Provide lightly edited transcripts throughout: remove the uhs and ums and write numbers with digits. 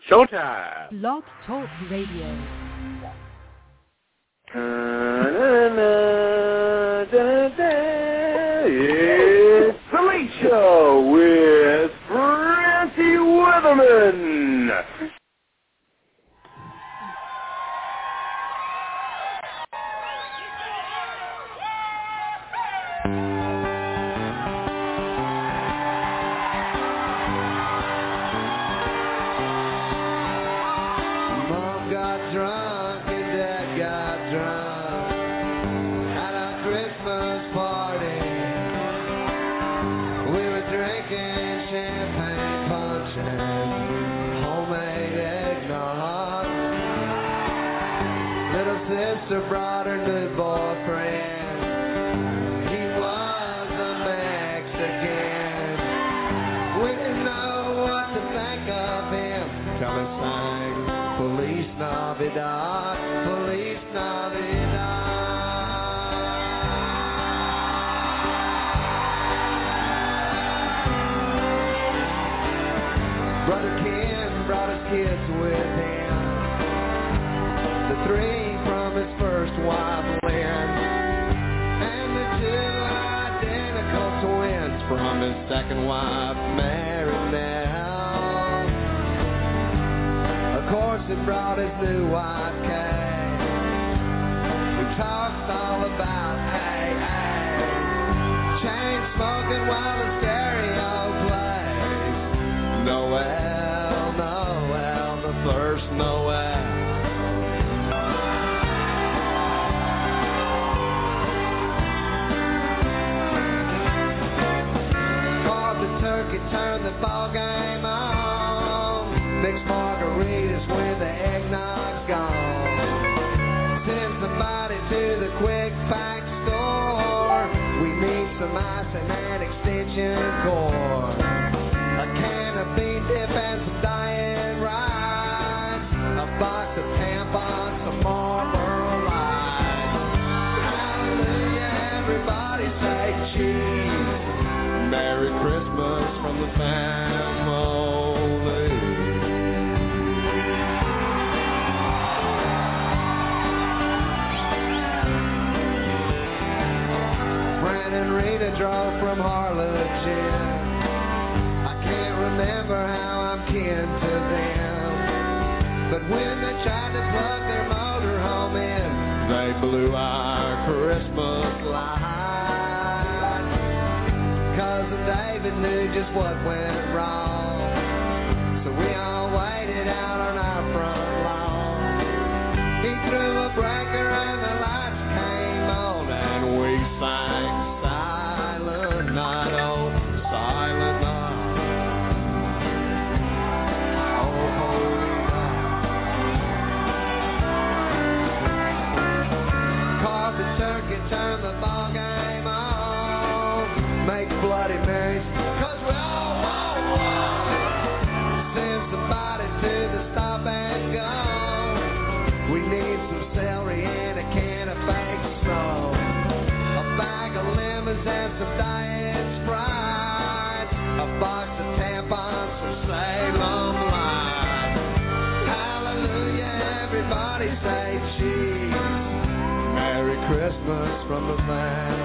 Showtime. Blog Talk Radio. It's the Late Show with Francie Weatherman. Sister brought her new boyfriend. He was a Mexican. We didn't know what to think of him. Come and sang Feliz Navidad, Feliz Navidad. Brother Ken brought his kids with him. The three from his first wife, Lynn, and the two identical twins from his second wife, Mary Nell. Of course, he brought his new wife, Kay, who talks all about AA, chain smoking while the stereo plays. Noel, Noel, the first Noel. Turn the ball game on. Mixed margaritas when the eggnog's gone. Send somebody to the quick pack store. We need some ice and an extension cord. A can of bean dip and some Diane rice. A box of tampons, some Marlboro Lights. Hallelujah, everybody say cheese. Merry Christmas from the family. Fran and Rita drove from Harlingen. I can't remember how I'm kin to them, but when they tried to plug their motorhome in, they blew our Christmas light. Cousin David knew just what went wrong, so we all waited out on our front lawn. He threw a breaker and the lights came on, and we sang Silent Night, oh, Silent Night. Oh, holy night. Carved the turkey, turned the ball game on. Make Bloody Marys, 'cause we all want one. Send somebody to the stop and go. We need some celery and a can of fake snow. A bag of lemons and some Diet Sprite. A box of tampons from Salem Light. Hallelujah, everybody say cheese. Merry Christmas from the family.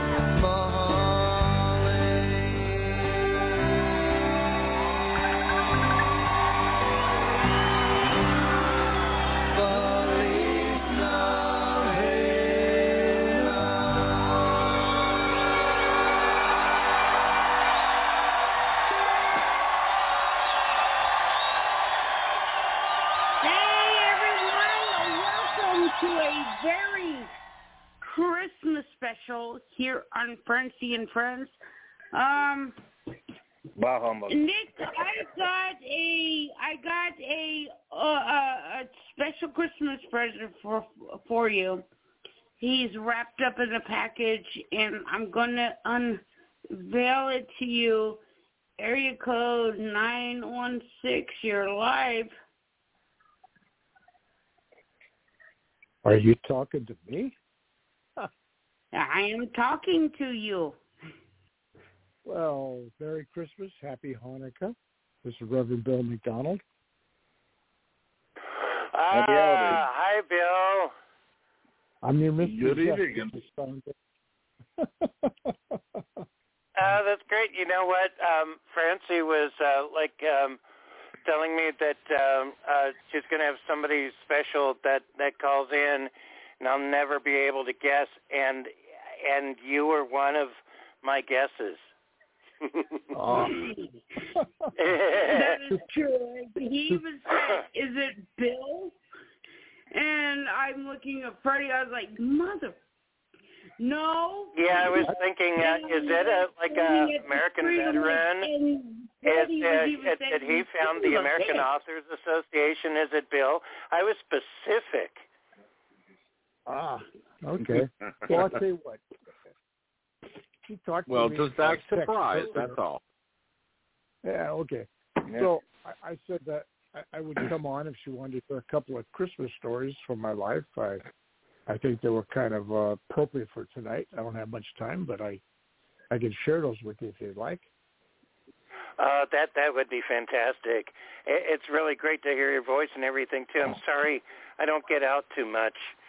Special here on Francie and Friends. Bah humbug. Nick, I got a special Christmas present for you. He's wrapped up in a package, and I'm gonna unveil it to you. Area code 916. You're live. Are you talking to me? I am talking to you. Well, Merry Christmas, Happy Hanukkah. This is Reverend Bill McDonald. I'm your Mr. Good evening. That's great. You know what? Francie was telling me that she's going to have somebody special that calls in, and I'll never be able to guess. And you were one of my guesses. Oh. That is true. He even said, "Is it Bill?" And I'm looking at Freddie. I was like, "Mother, no." Yeah, I was thinking, is it a American veteran? Did he found the American Authors Association? Is it Bill? I was specific. Ah, okay. Well, I'll tell you what. She talked Well, to me just act surprised, that's all. Yeah, okay. Yeah. So I said that I would come on if she wanted to hear a couple of Christmas stories from my life. I think they were kind of appropriate for tonight. I don't have much time, but I can share those with you if you'd like. That would be fantastic. It's really great to hear your voice and everything, too. I'm sorry I don't get out too much.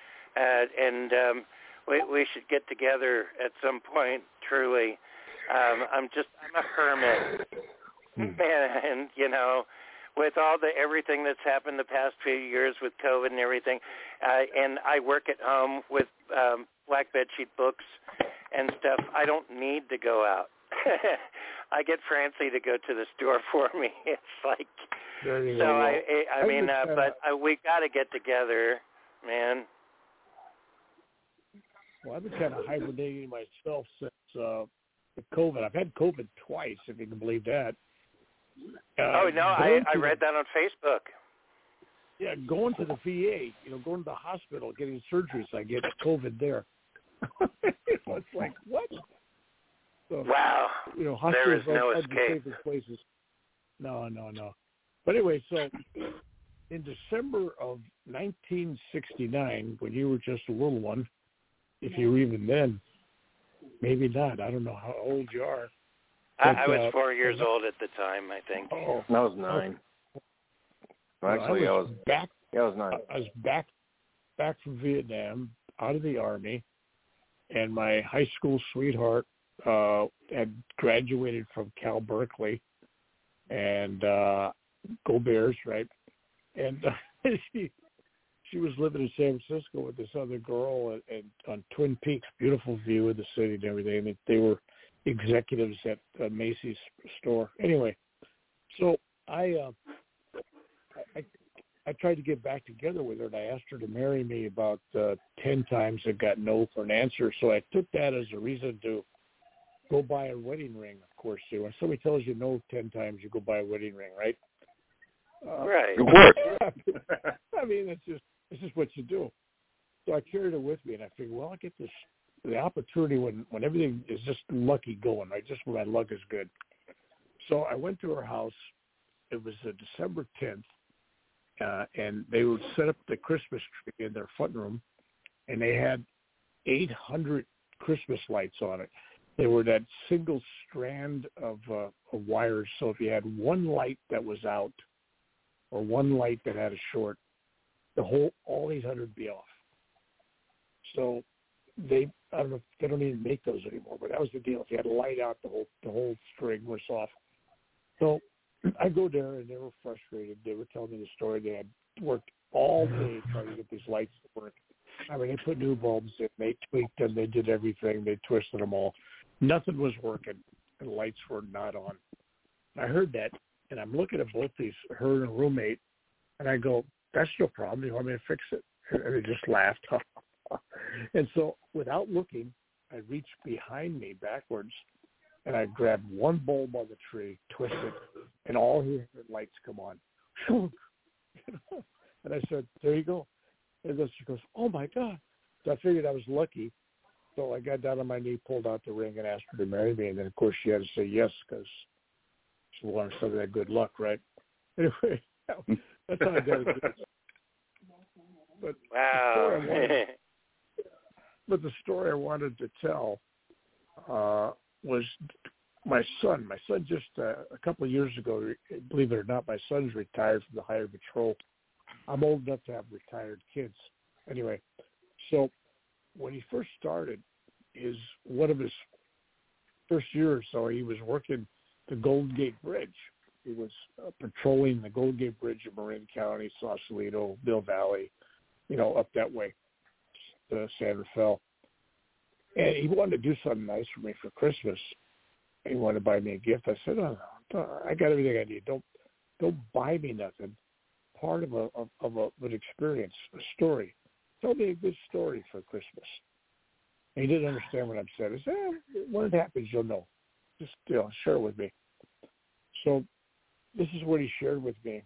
We should get together at some point, truly. I'm a hermit. And, you know, with everything that's happened the past few years with COVID and everything, and I work at home with black bedsheet books and stuff, I don't need to go out. I get Francie to go to the store for me. It's like, so but we got to get together, man. Well, I've been kind of hibernating myself since the COVID. I've had COVID twice, if you can believe that. I read that on Facebook. Yeah, going to the VA, going to the hospital, getting surgeries, I get COVID there. It's like, what? So, wow. There is no escape. Places. No. But anyway, so in December of 1969, when you were just a little one, if you were even then, maybe not. I don't know how old you are. But, I was 4 years old at the time, I think. Oh, I was 9. Well, actually, I was 9. I was back from Vietnam, out of the Army, and my high school sweetheart had graduated from Cal Berkeley, and go Bears, right? And she was living in San Francisco with this other girl and on Twin Peaks, beautiful view of the city and everything. And they were executives at Macy's store. Anyway, so I tried to get back together with her, and I asked her to marry me about 10 times and got no for an answer. So I took that as a reason to go buy a wedding ring, of course, too. When somebody tells you no 10 times, you go buy a wedding ring, right? Right. Of course. I mean, this is what you do. So I carried it with me, and I figured, well, I'll get the opportunity when everything is just lucky going, right? Just when my luck is good. So I went to her house. It was December 10th, and they would set up the Christmas tree in their front room, and they had 800 Christmas lights on it. They were that single strand of wires. So if you had one light that was out or one light that had a short, all 800 would be off. So they don't even make those anymore, but that was the deal. If you had a light out, the whole string was off. So I go there, and they were frustrated. They were telling me the story. They had worked all day trying to get these lights to work. I mean, they put new bulbs in, they tweaked them, they did everything, they twisted them all. Nothing was working, and the lights were not on. I heard that, and I'm looking at both these, her and her roommate, and I go, that's no problem. You want me to fix it? And they just laughed. And so without looking, I reached behind me backwards, and I grabbed one bulb on the tree, twisted, and all the lights come on. And I said, there you go. And then she goes, oh, my God. So I figured I was lucky. So I got down on my knee, pulled out the ring, and asked her to marry me. And then, of course, she had to say yes because she wanted some of that good luck, right? Anyway, that's how I got it. But wow. The story I wanted to tell was my son. My son just a couple of years ago, believe it or not, my son's retired from the Highway Patrol. I'm old enough to have retired kids. Anyway, so when he first started, one of his first year or so, he was working the Golden Gate Bridge. He was patrolling the Golden Gate Bridge in Marin County, Sausalito, Mill Valley, up that way to San Rafael. And he wanted to do something nice for me for Christmas. He wanted to buy me a gift. I said, "Oh, I got everything I need. Don't buy me nothing. Part of an experience, a story. Tell me a good story for Christmas." And he didn't understand what I'm saying. I said, "When it happens, you'll know. Just share it with me." So this is what he shared with me.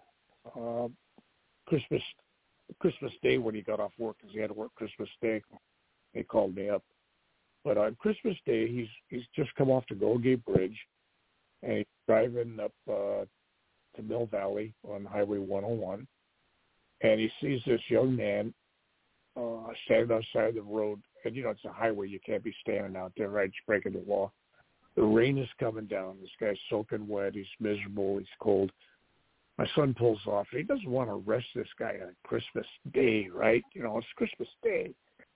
Christmas Day when he got off work, because he had to work Christmas Day. He called me up. But on Christmas Day, he's just come off the Golden Gate Bridge, and he's driving up to Mill Valley on Highway 101, and he sees this young man standing on the side of the road. And, it's a highway. You can't be standing out there, right? It's breaking the law. The rain is coming down. This guy's soaking wet. He's miserable. He's cold. My son pulls off. He doesn't want to arrest this guy on Christmas Day, right? It's Christmas Day.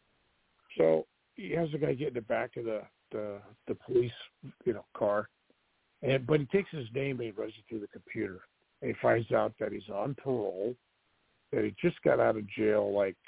So he has the guy get in the back of the police, car. But he takes his name and he runs it through the computer. And he finds out that he's on parole, that he just got out of jail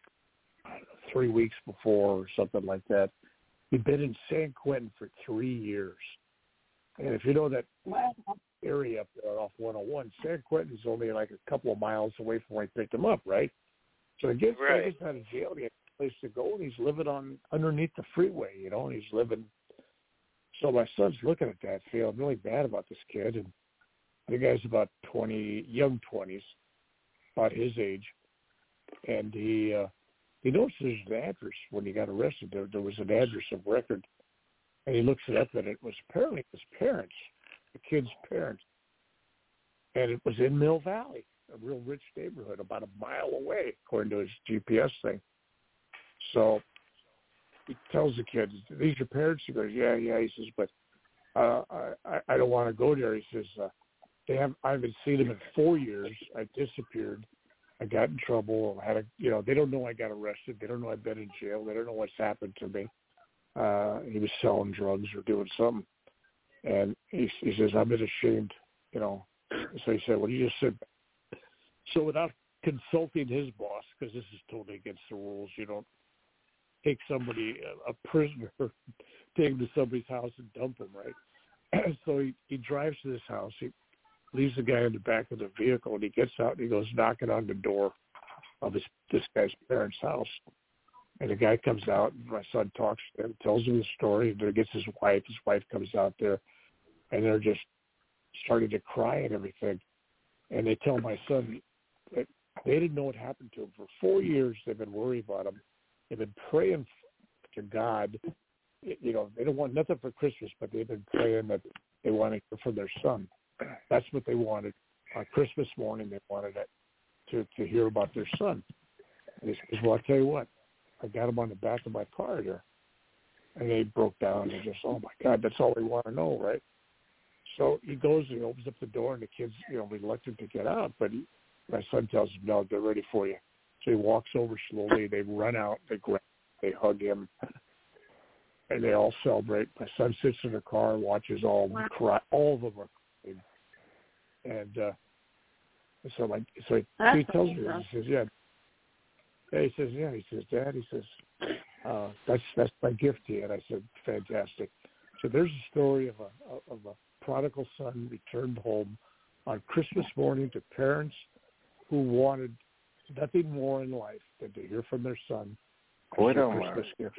3 weeks before or something like that. He'd been in San Quentin for 3 years. And if you know that area up there off 101, San Quentin's only a couple of miles away from where he picked him up, right? So he gets out of jail, he has a place to go, and he's living underneath the freeway, and he's living. So my son's looking at that, feeling really bad about this kid, and the guy's about 20, young 20s, about his age, and he noticed there's an address when he got arrested. There was an address of record, and he looks it up, and it was apparently his parents, the kid's parents, and it was in Mill Valley, a real rich neighborhood, about a mile away, according to his GPS thing. So he tells the kid, "These your parents?" He goes, "Yeah." He says, "But I don't want to go there." He says, I haven't seen him in 4 years. I disappeared. I got in trouble. They don't know I got arrested. They don't know I've been in jail. They don't know what's happened to me. He was selling drugs or doing something. And he says, "I've been ashamed, So he said, "Well, you just said." So without consulting his boss, because this is totally against the rules, you don't take somebody, a prisoner, take him to somebody's house and dump him, right? So he drives to this house. He leaves the guy in the back of the vehicle, and he gets out and he goes knocking on the door of this guy's parents' house. And the guy comes out, and my son talks to him, tells him the story, and then gets his wife. His wife comes out there, and they're just starting to cry and everything. And they tell my son that they didn't know what happened to him. For 4 years, they've been worried about him. They've been praying to God. They don't want nothing for Christmas, but they've been praying that they want to hear from their son. That's what they wanted. On Christmas morning, they wanted it to hear about their son. And he says, "Well, I'll tell you what. I got him on the back of my car there." And they broke down and just, "Oh, my God, that's all we want to know, right?" So he goes and he opens up the door, and the kid's, reluctant to get out. But my son tells him, "No, they're ready for you." So he walks over slowly. They run out. They grab him. They hug him. And they all celebrate. My son sits in the car, watches all of them cry. All of them are crying. And so he tells me, he says, "Yeah." He says, "Yeah." He says, "Dad," he says, that's my gift to you." And I said, "Fantastic." So there's a story of a prodigal son returned home on Christmas morning to parents who wanted nothing more in life than to hear from their son as a Christmas gift.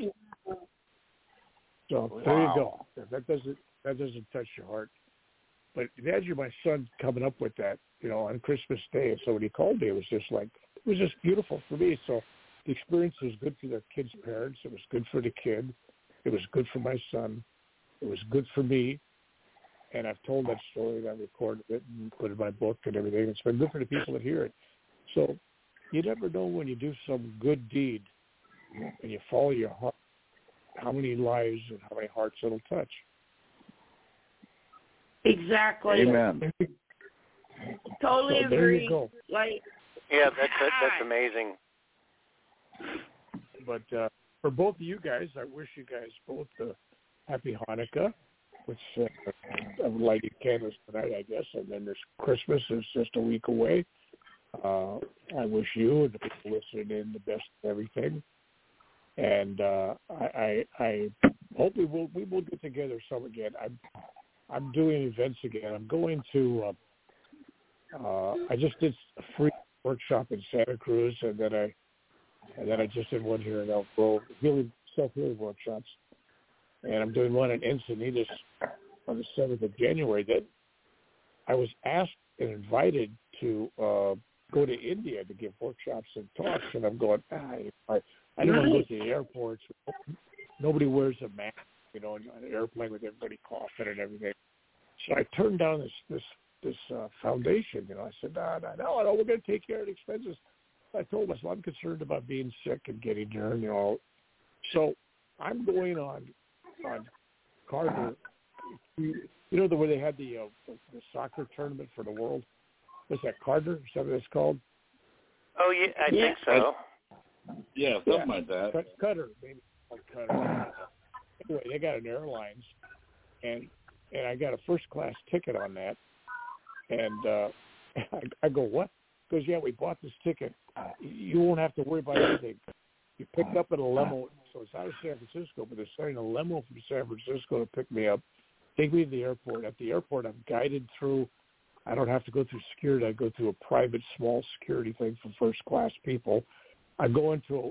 So there you go. If that doesn't touch your heart. But imagine my son coming up with that, on Christmas Day. And so when he called me, it was just beautiful for me. So the experience was good for the kid's parents. It was good for the kid. It was good for my son. It was good for me. And I've told that story, and I recorded it and put it in my book and everything. It's been good for the people that hear it. So you never know when you do some good deed and you follow your heart, how many lives and how many hearts it'll touch. Exactly. Amen. Totally So agree. there you go. Yeah, that's amazing. But for both of you guys, I wish you guys both a happy Hanukkah, which I'm lighting candles tonight, I guess, and then there's Christmas is just a week away. I wish you and the people listening in the best of everything, and I hope we will get together some again. I'm doing events again. I'm going to. I just did a free workshop in Santa Cruz, and then I just did one here in Elk Grove, self-healing workshops, and I'm doing one in Encinitas on the 7th of January. That I was asked and invited to go to India to give workshops and talks, and I'm going, I don't want to go to the airports. Nobody wears a mask, on an airplane with everybody coughing and everything. So I turned down this foundation. I said, no, we're going to take care of the expenses. I told myself I'm concerned about being sick and getting there, So I'm going on Carter. Where they had the soccer tournament for the world? What's that, Carter? Is that what it's called? Oh, yeah, I think so. Something like that. Qatar, maybe Qatar. Anyway, they got an airlines, and I got a first-class ticket on that. And I go, what? He goes, yeah, we bought this ticket. You won't have to worry about anything. You picked up at a limo. So it's out of San Francisco, but they're sending a limo from San Francisco to pick me up, take me to the airport. At the airport, I'm guided through. I don't have to go through security. I go through a private, small security thing for first-class people. I go into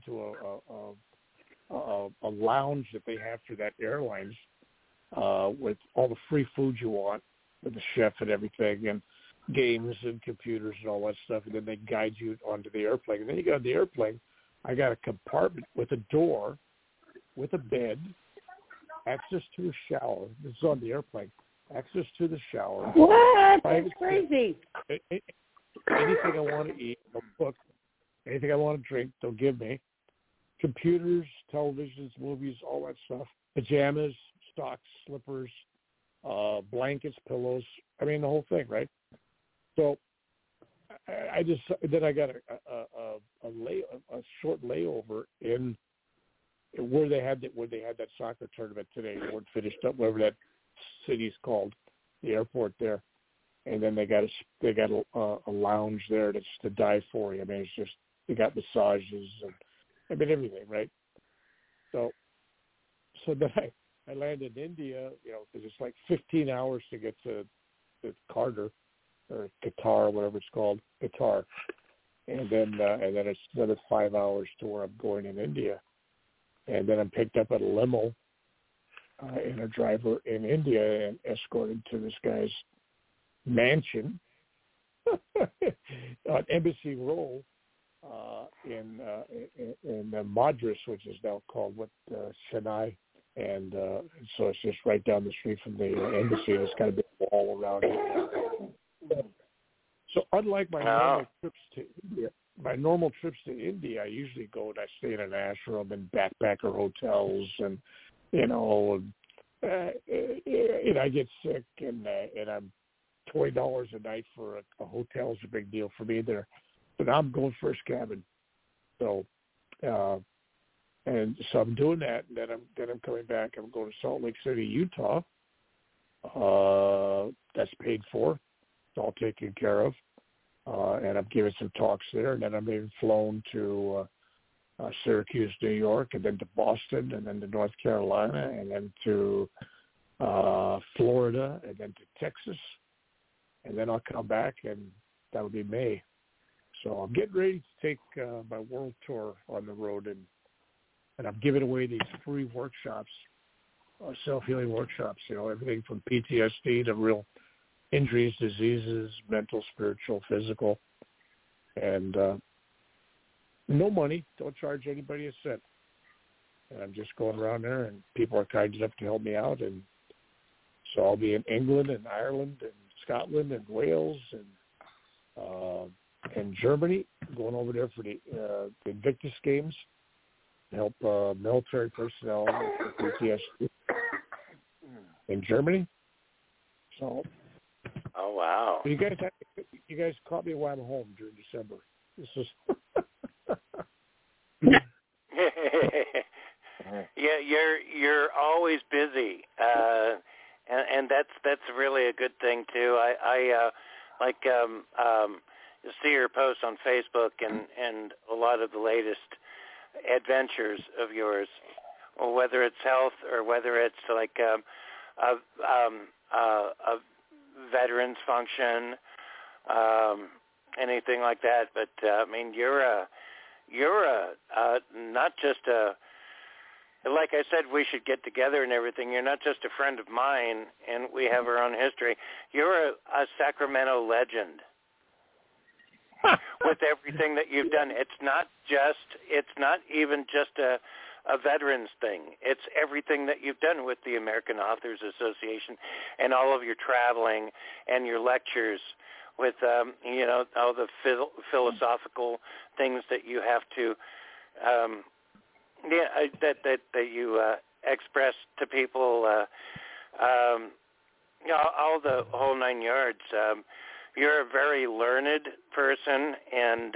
a lounge that they have for that airlines with all the free food you want, with the chef and everything, and games and computers and all that stuff, and then they guide you onto the airplane. And then you get on the airplane, I got a compartment with a door, with a bed, access to a shower. This is on the airplane. Access to the shower. What? That's crazy. Anything I want to eat, they'll cook. Anything I want to drink, they'll give me. Computers, televisions, movies, all that stuff. Pajamas, socks, slippers, blankets, pillows. I mean, the whole thing, right? So I got a short layover in where they had that soccer tournament today. They weren't finished up, whatever that city's called, the airport there. And then they got a lounge there that's to die for. I mean, it's just they got massages and everything, right? So then I landed in India, because it's like 15 hours to get to Carter or Qatar, whatever it's called, Qatar, and then it's another 5 hours to where I'm going in India, and then I'm picked up at a limo and a driver in India and escorted to this guy's mansion on Embassy Row in Madras, which is now called Chennai. And so it's just right down the street from the embassy. There's got a big wall around it. So unlike my normal trips to India, I usually go and I stay in an ashram and backpacker hotels, and I get sick, and I'm $20 a night for a hotel is a big deal for me there. But I'm going first cabin, so. And so I'm doing that, and then I'm coming back. I'm going to Salt Lake City, Utah. That's paid for. It's all taken care of. And I'm giving some talks there, and then I'm being flown to Syracuse, New York, and then to Boston, and then to North Carolina, and then to Florida, and then to Texas. And then I'll come back, and that will be May. So I'm getting ready to take my world tour on the road, and I'm giving away these free workshops, self-healing workshops, everything from PTSD to real injuries, diseases, mental, spiritual, physical. And no money. Don't charge anybody a cent. And I'm just going around there, and people are kind enough to help me out. And so I'll be in England and Ireland and Scotland and Wales and Germany, going over there for the Invictus Games. Help military personnel with PTSD in Germany. So, oh wow! You guys caught me while I'm home during December. This is always busy, and that's really a good thing too. I see your posts on Facebook and a lot of the latest adventures of yours, or whether it's health or whether it's like a veterans function, anything like that. But I mean, you're a not just a, like I said, we should get together and everything. You're not just a friend of mine, and we have our own history. You're a Sacramento legend with everything that you've done. It's not even just a veterans thing. It's everything that you've done with the American Authors Association and all of your traveling and your lectures with, all the philosophical things that you have to, that you express to people, all the whole 9 yards. You're a very learned person, and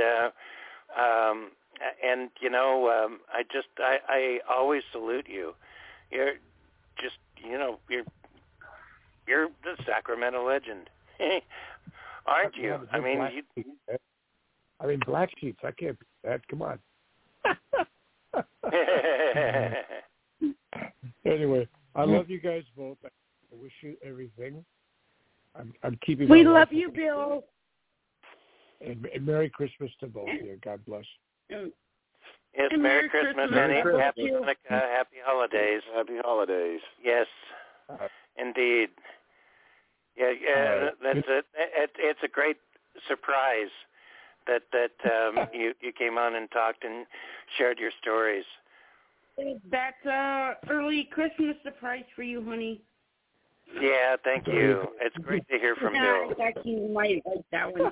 I always salute you. You're just, you're the Sacramento legend, aren't you? I mean, black sheets. I can't beat that. Come on. Anyway, I love you guys both. I wish you everything. I'm keeping. We love you, Bill. And Merry Christmas to both of you. God bless. Yes, Merry Christmas, Annie. Happy Hanukkah. Happy holidays. Happy holidays. Yes, indeed. Yeah, that's it. It's a great surprise that you came on and talked and shared your stories. That's early Christmas surprise for you, honey. Yeah, thank you. It's great to hear from Bill. I thought you might like that one.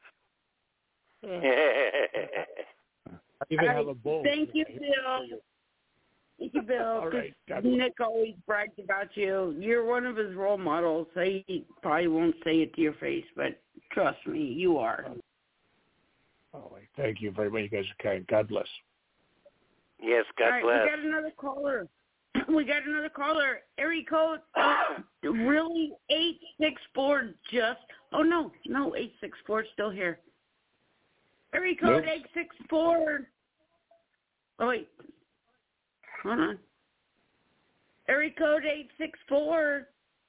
I even have a bowl. Thank you, Bill. Thank you, Bill. All right. Nick always brags about you. You're one of his role models. He probably won't say it to your face, but trust me, you are. Oh, thank you very much. You guys are kind. God bless. Yes, God bless. We got another caller. Area code really 864 just. Oh no, 864 is still here. Area code 864. Oh wait, hold on. Area code 864.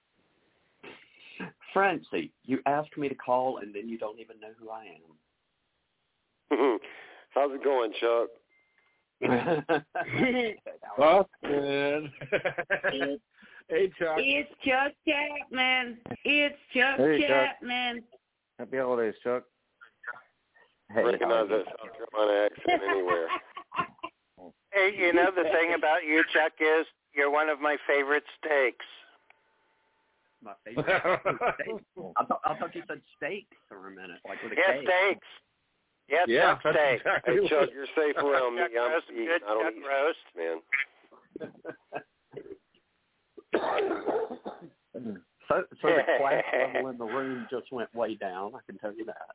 Francie, you asked me to call and then you don't even know who I am. How's it going, Chuck? Austin. Hey, Chuck. It's Chuck Chapman. Chapman. Happy holidays, Chuck. Hey, recognize that South Carolina accent anywhere. Hey, the thing about you, Chuck, is you're one of my favorite steaks. My favorite steak? I thought you said steaks for a minute, like with a K. Steaks. Yeah, Chuck steak. Hey, Chuck, you're safe around me. I'm eating. I don't eat roast, man. So the class level in the room just went way down. I can tell you that.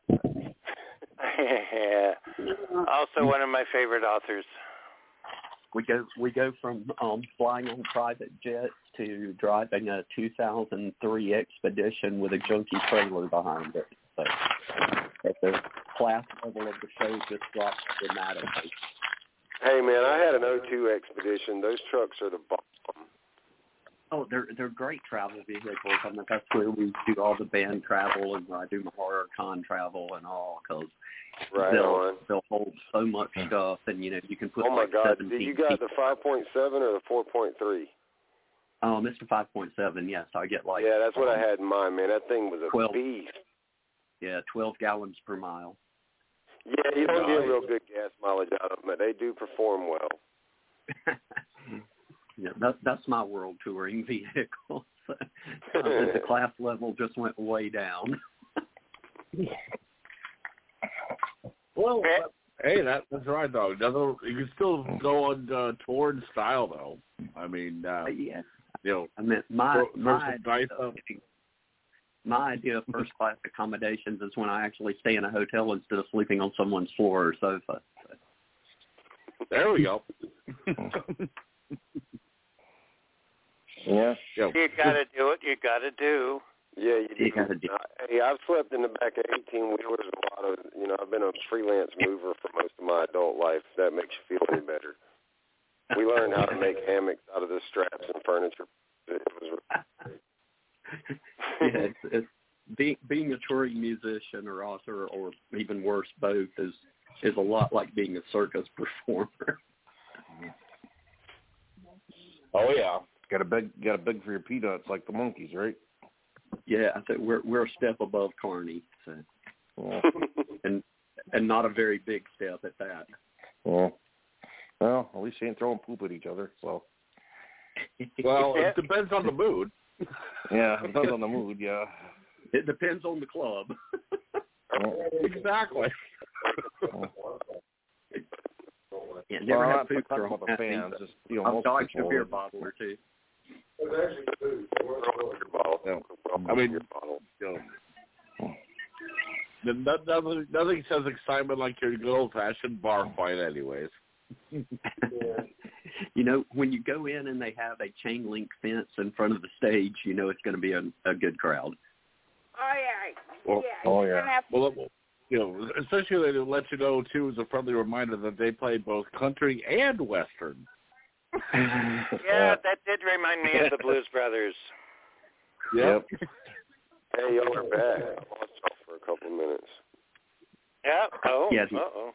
Yeah. Also, one of my favorite authors. We go from flying on private jets to driving a 2003 Expedition with a junky trailer behind it. So at the class level of the show just dropped dramatically. Hey man, I had an 02 Expedition. Those trucks are the bomb. Oh, they're great travel vehicles. I mean, that's where we do all the band travel and I do my horror con travel and all because they'll hold so much stuff and you can put. Oh my God! Did you got the 5.7 or the 4.3? Mr. 5.7. Yes, I get like. Yeah, that's what I had in mind, man. That thing was a 12, beast. Yeah, 12 gallons per mile. Yeah, you don't get real good gas mileage out of them, but they do perform well. Yeah, that's my world touring vehicle. The class level just went way down. Well, hey, that's right though. You can still go on tour in style though. I mean, yeah. I mean, my idea of first class accommodations is when I actually stay in a hotel instead of sleeping on someone's floor or sofa. There we go. Yeah. You got to do what you got to do. Yeah, you gotta do. Hey, I've slept in the back of 18-wheelers a lot of, I've been a freelance mover for most of my adult life. If that makes you feel any better. We learned how to make hammocks out of the straps and furniture. It was it's being a touring musician or author, or even worse, both, is a lot like being a circus performer. Oh yeah, got a beg for your peanuts like the monkeys, right? Yeah, I think we're a step above Carney, so. and not a very big step at that. Yeah. Well, at least they ain't throwing poop at each other. So. Well, it depends on the mood. Yeah, it depends on the mood. Yeah. It depends on the club. Exactly. Yeah, never had poop thrown thrown at the at me. fans. Just, I've dodged a beer bottle or two. I mean, nothing says excitement like your good old-fashioned bar fight, anyways. When you go in and they have a chain link fence in front of the stage, it's going to be a good crowd. Oh yeah. Well, especially they let you know too, as a friendly reminder that they play both country and western. Yeah, that did remind me of the Blues Brothers. Yep. Hey, y'all are back. I lost y'all for a couple of minutes. Yeah. Oh. Yeah. Uh-oh.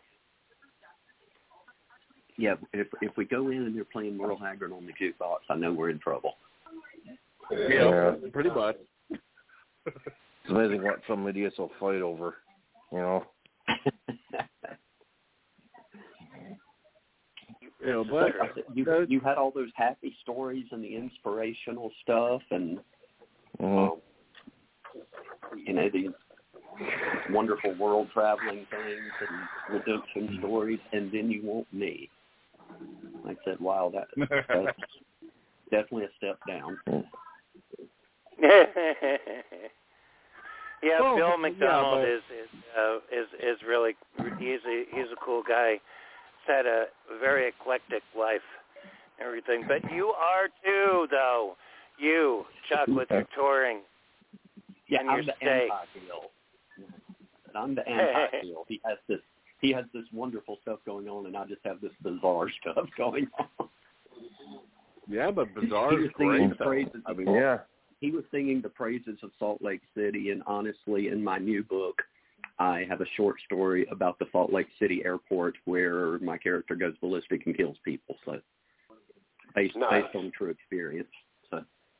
Yeah. If we go in and they're playing Merle Haggard on the jukebox, I know we're in trouble. Yeah, pretty much. It's amazing what some idiots will fight over, But you had all those happy stories and the inspirational stuff, and these wonderful world traveling things and redemption stories, and then you want me. I said, "Wow, that's definitely a step down." Yeah, Bill McDonald is really he's a cool guy. He's had a very eclectic life, and everything. But you are too, though. You, Chuck, with your touring. Yeah, and I'm your the steak. anti-heel. I'm the anti-heel. He has this wonderful stuff going on, and I just have this bizarre stuff going on. Yeah, but bizarre is great. He was singing the praises of Salt Lake City, and honestly, in my new book, I have a short story about the Salt Lake City airport where my character goes ballistic and kills people. So, based on true experience. So.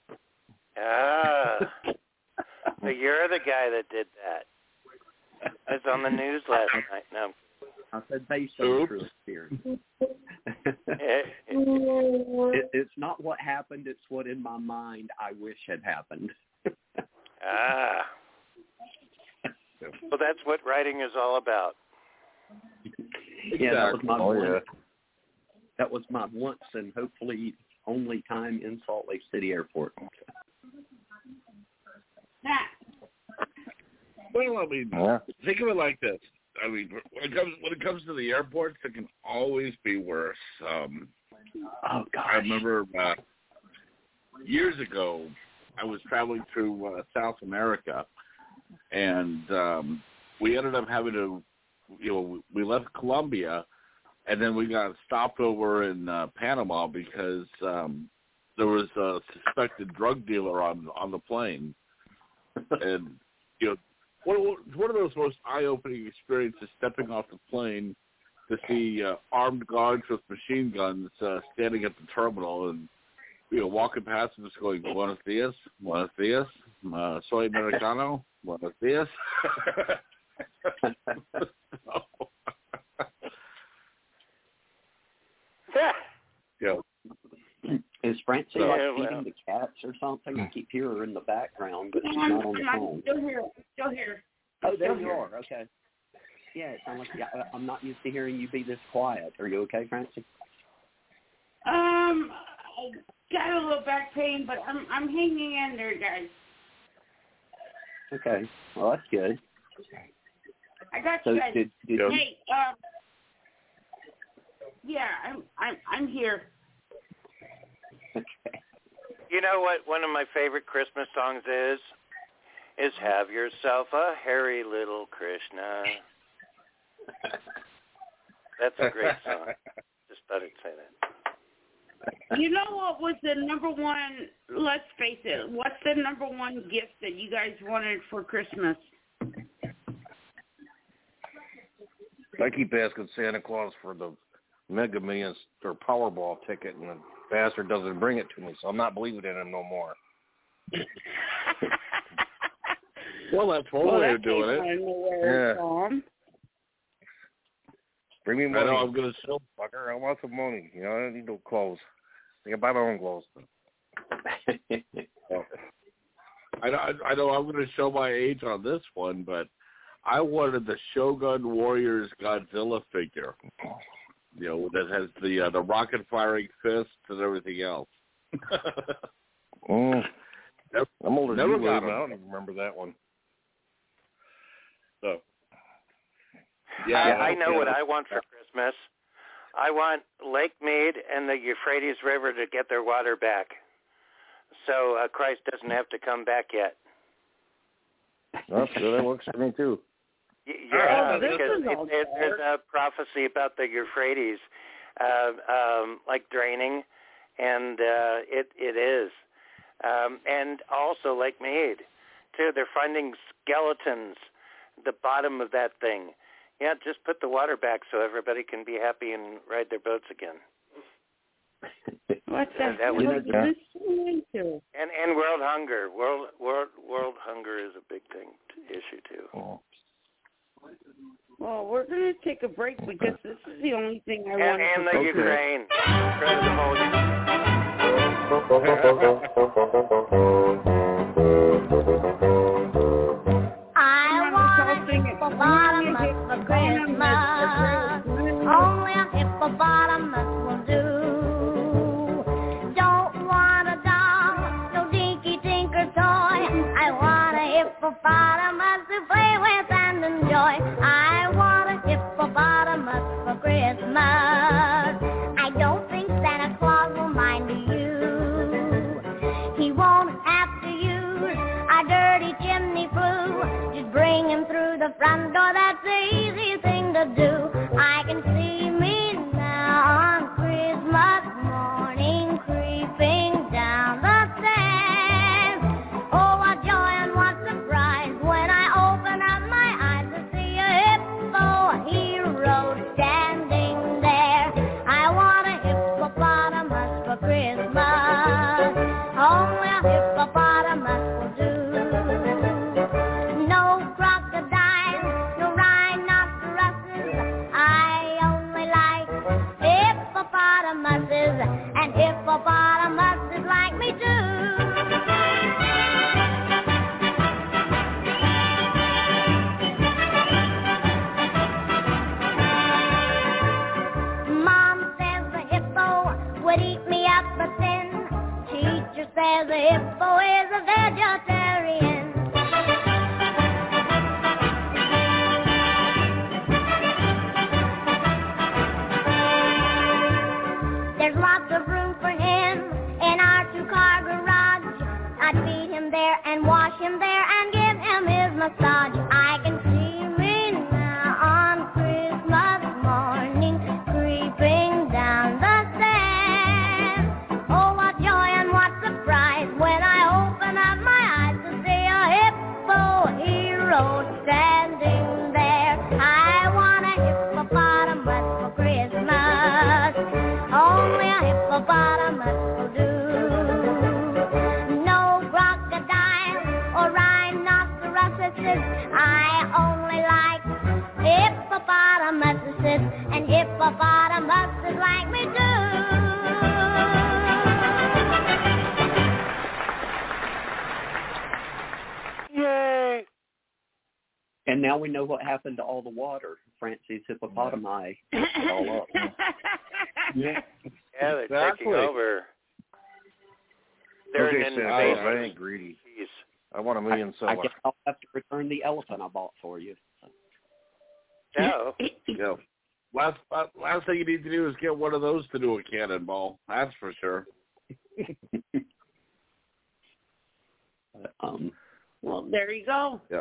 So you're the guy that did that. It's on the news last night. No. I said based on true experience. It's not what happened, it's what in my mind I wish had happened. Well, that's what writing is all about. Yeah, that was my once and hopefully only time in Salt Lake City Airport. Well, I mean, think of it like this. I mean, when it comes to the airports, it can always be worse. Oh gosh! I remember years ago, I was traveling through South America, and we ended up having to, we left Colombia, and then we got stopped over in Panama because there was a suspected drug dealer on the plane, and one of those most eye-opening experiences, stepping off the plane to see armed guards with machine guns standing at the terminal and walking past and just going, "Buenos dias, soy americano, buenos dias." Is Francie feeding the cats or something? I keep hearing her in the background, but she's not on the phone. Still here. Oh, there you are. Okay. Yeah, it sounds like I'm not used to hearing you be this quiet. Are you okay, Francie? I got a little back pain, but I'm hanging in there, guys. Okay. Well, that's good. I got so you guys. Hey, yeah, I'm here. Okay. You know what one of my favorite Christmas songs is? Is Have Yourself a Hairy Little Krishna. That's a great song. Just thought I'd say that. You know what was the number one, let's face it, what's the number one gift that you guys wanted for Christmas? I keep asking Santa Claus for the Mega Millions or Powerball ticket, and the bastard doesn't bring it to me, so I'm not believing in him no more. Well, that's one way of doing it. Yeah. Bring me money. I know I'm going to sell. Fucker, I want some money. You know, I don't need no clothes. I can buy my own clothes. I know I'm going to show my age on this one, but I wanted the Shogun Warriors Godzilla figure. You know, that has the rocket firing fists and everything else. I'm older than you, William. him. I don't even remember that one. So, yeah, I know what I want for Christmas. I want Lake Mead and the Euphrates River to get their water back, so Christ doesn't have to come back yet. Well, sure, that works for me too. Yeah, because there's a prophecy about the Euphrates, like draining, and it is, and also Lake Mead, too. They're finding skeletons at the bottom of that thing. Yeah, just put the water back so everybody can be happy and ride their boats again. What the hell is this into? And world hunger. World hunger is a big issue too. Oh. Well, we're going to take a break because this is the only thing I want to And the Ukraine. I want a hippopotamus for Christmas. Only a hippopotamus will do. Don't want a doll, no dinky tinker toy. I want a hippopotamus to play with and enjoy. I want a hippopotamus for Christmas. I don't think Santa Claus will mind you. He won't have to use a dirty chimney flue. Just bring him through the front door, that's the easy thing to do. I can see me now on Christmas morning creeping down the stairs. Oh, what joy and what surprise when I open up my eyes to see a hippo hero standing there. I want a hippopotamus for Christmas. Only a hippopotamus will do. No crocodiles, no rhinoceroses. I only like hippopotamuses, and hippopotamuses like me too. Mom says the hippo would eat me up a thin. Teacher says the hippo is a vegetarian. There's lots of room for him in our two-car garage. I'd feed him there and wash him there and give him his massage. I can see me now on Christmas morning creeping down the stairs. Oh, what joy and what surprise when I open up my eyes to see a hippo hero standing there. I want a hippopotamus for Christmas. Only a hippopotamus will do. No crocodile or rhinoceroses. I only like hippopotamuses, and hippopotamuses like me too. Yay! And now we know what happened to all the water. Francie's hippopotami took it all up. yeah, they're taking over. They're Okay, an Santa invasive Claus, I ain't greedy. species. I want a $1 million I seller. guess I'll have to return the elephant I bought for you. No. yeah. Last thing you need to do is get one of those to do a cannonball. That's for sure. Well, there you go. Yeah.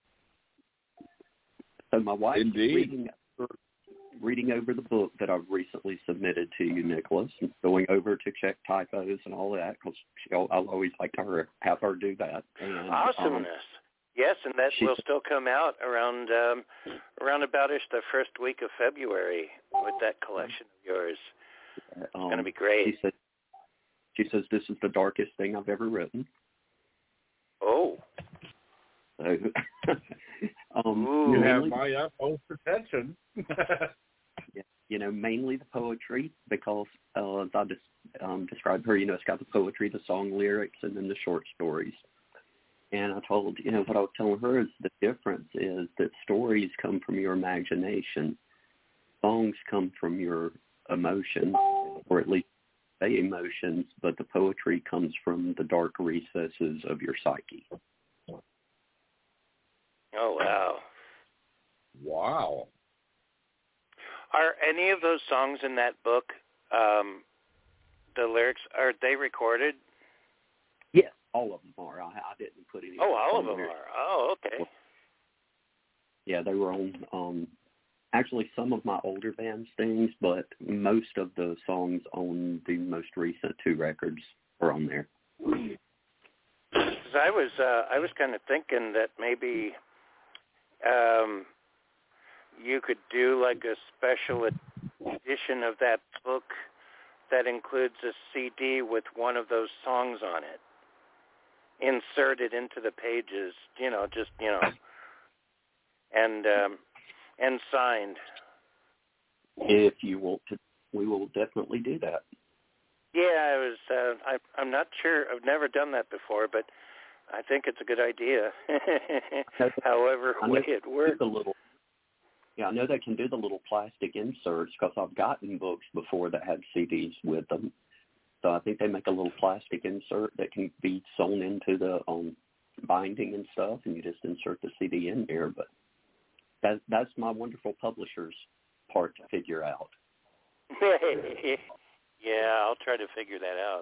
So my wife Indeed. reading over the book that I've recently submitted to you, Nicholas, and going over to check typos and all that, because I'll always like to have her do that. And, Awesomeness. Yes, and that will still come out around about-ish the first week of February with that collection of yours. It's going to be great. She says this is the darkest thing I've ever written. Oh. So, you have my utmost attention. Mainly the poetry, because as I described her, it's got the poetry, the song lyrics, and then the short stories. And I told, what I was telling her is the difference is that stories come from your imagination. Songs come from your emotions, or at least say emotions, but the poetry comes from the dark recesses of your psyche. Oh, wow. Wow. Are any of those songs in that book, the lyrics, are they recorded? Yes, all of them are. I didn't put any. Oh, all of them are. Oh, okay. Yeah, they were on actually some of my older band's things, but most of the songs on the most recent 2 records are on there. Because I was kind of thinking that maybe you could do like a special edition of that book that includes a CD with one of those songs on it, inserted into the pages, and signed. If you want to, we will definitely do that. Yeah, I'm not sure. I've never done that before, but I think it's a good idea. However way it works. I know they can do the little plastic inserts, because I've gotten books before that had CDs with them. So I think they make a little plastic insert that can be sewn into the binding and stuff, and you just insert the CD in there. But that's my wonderful publisher's part to figure out. Yeah, I'll try to figure that out.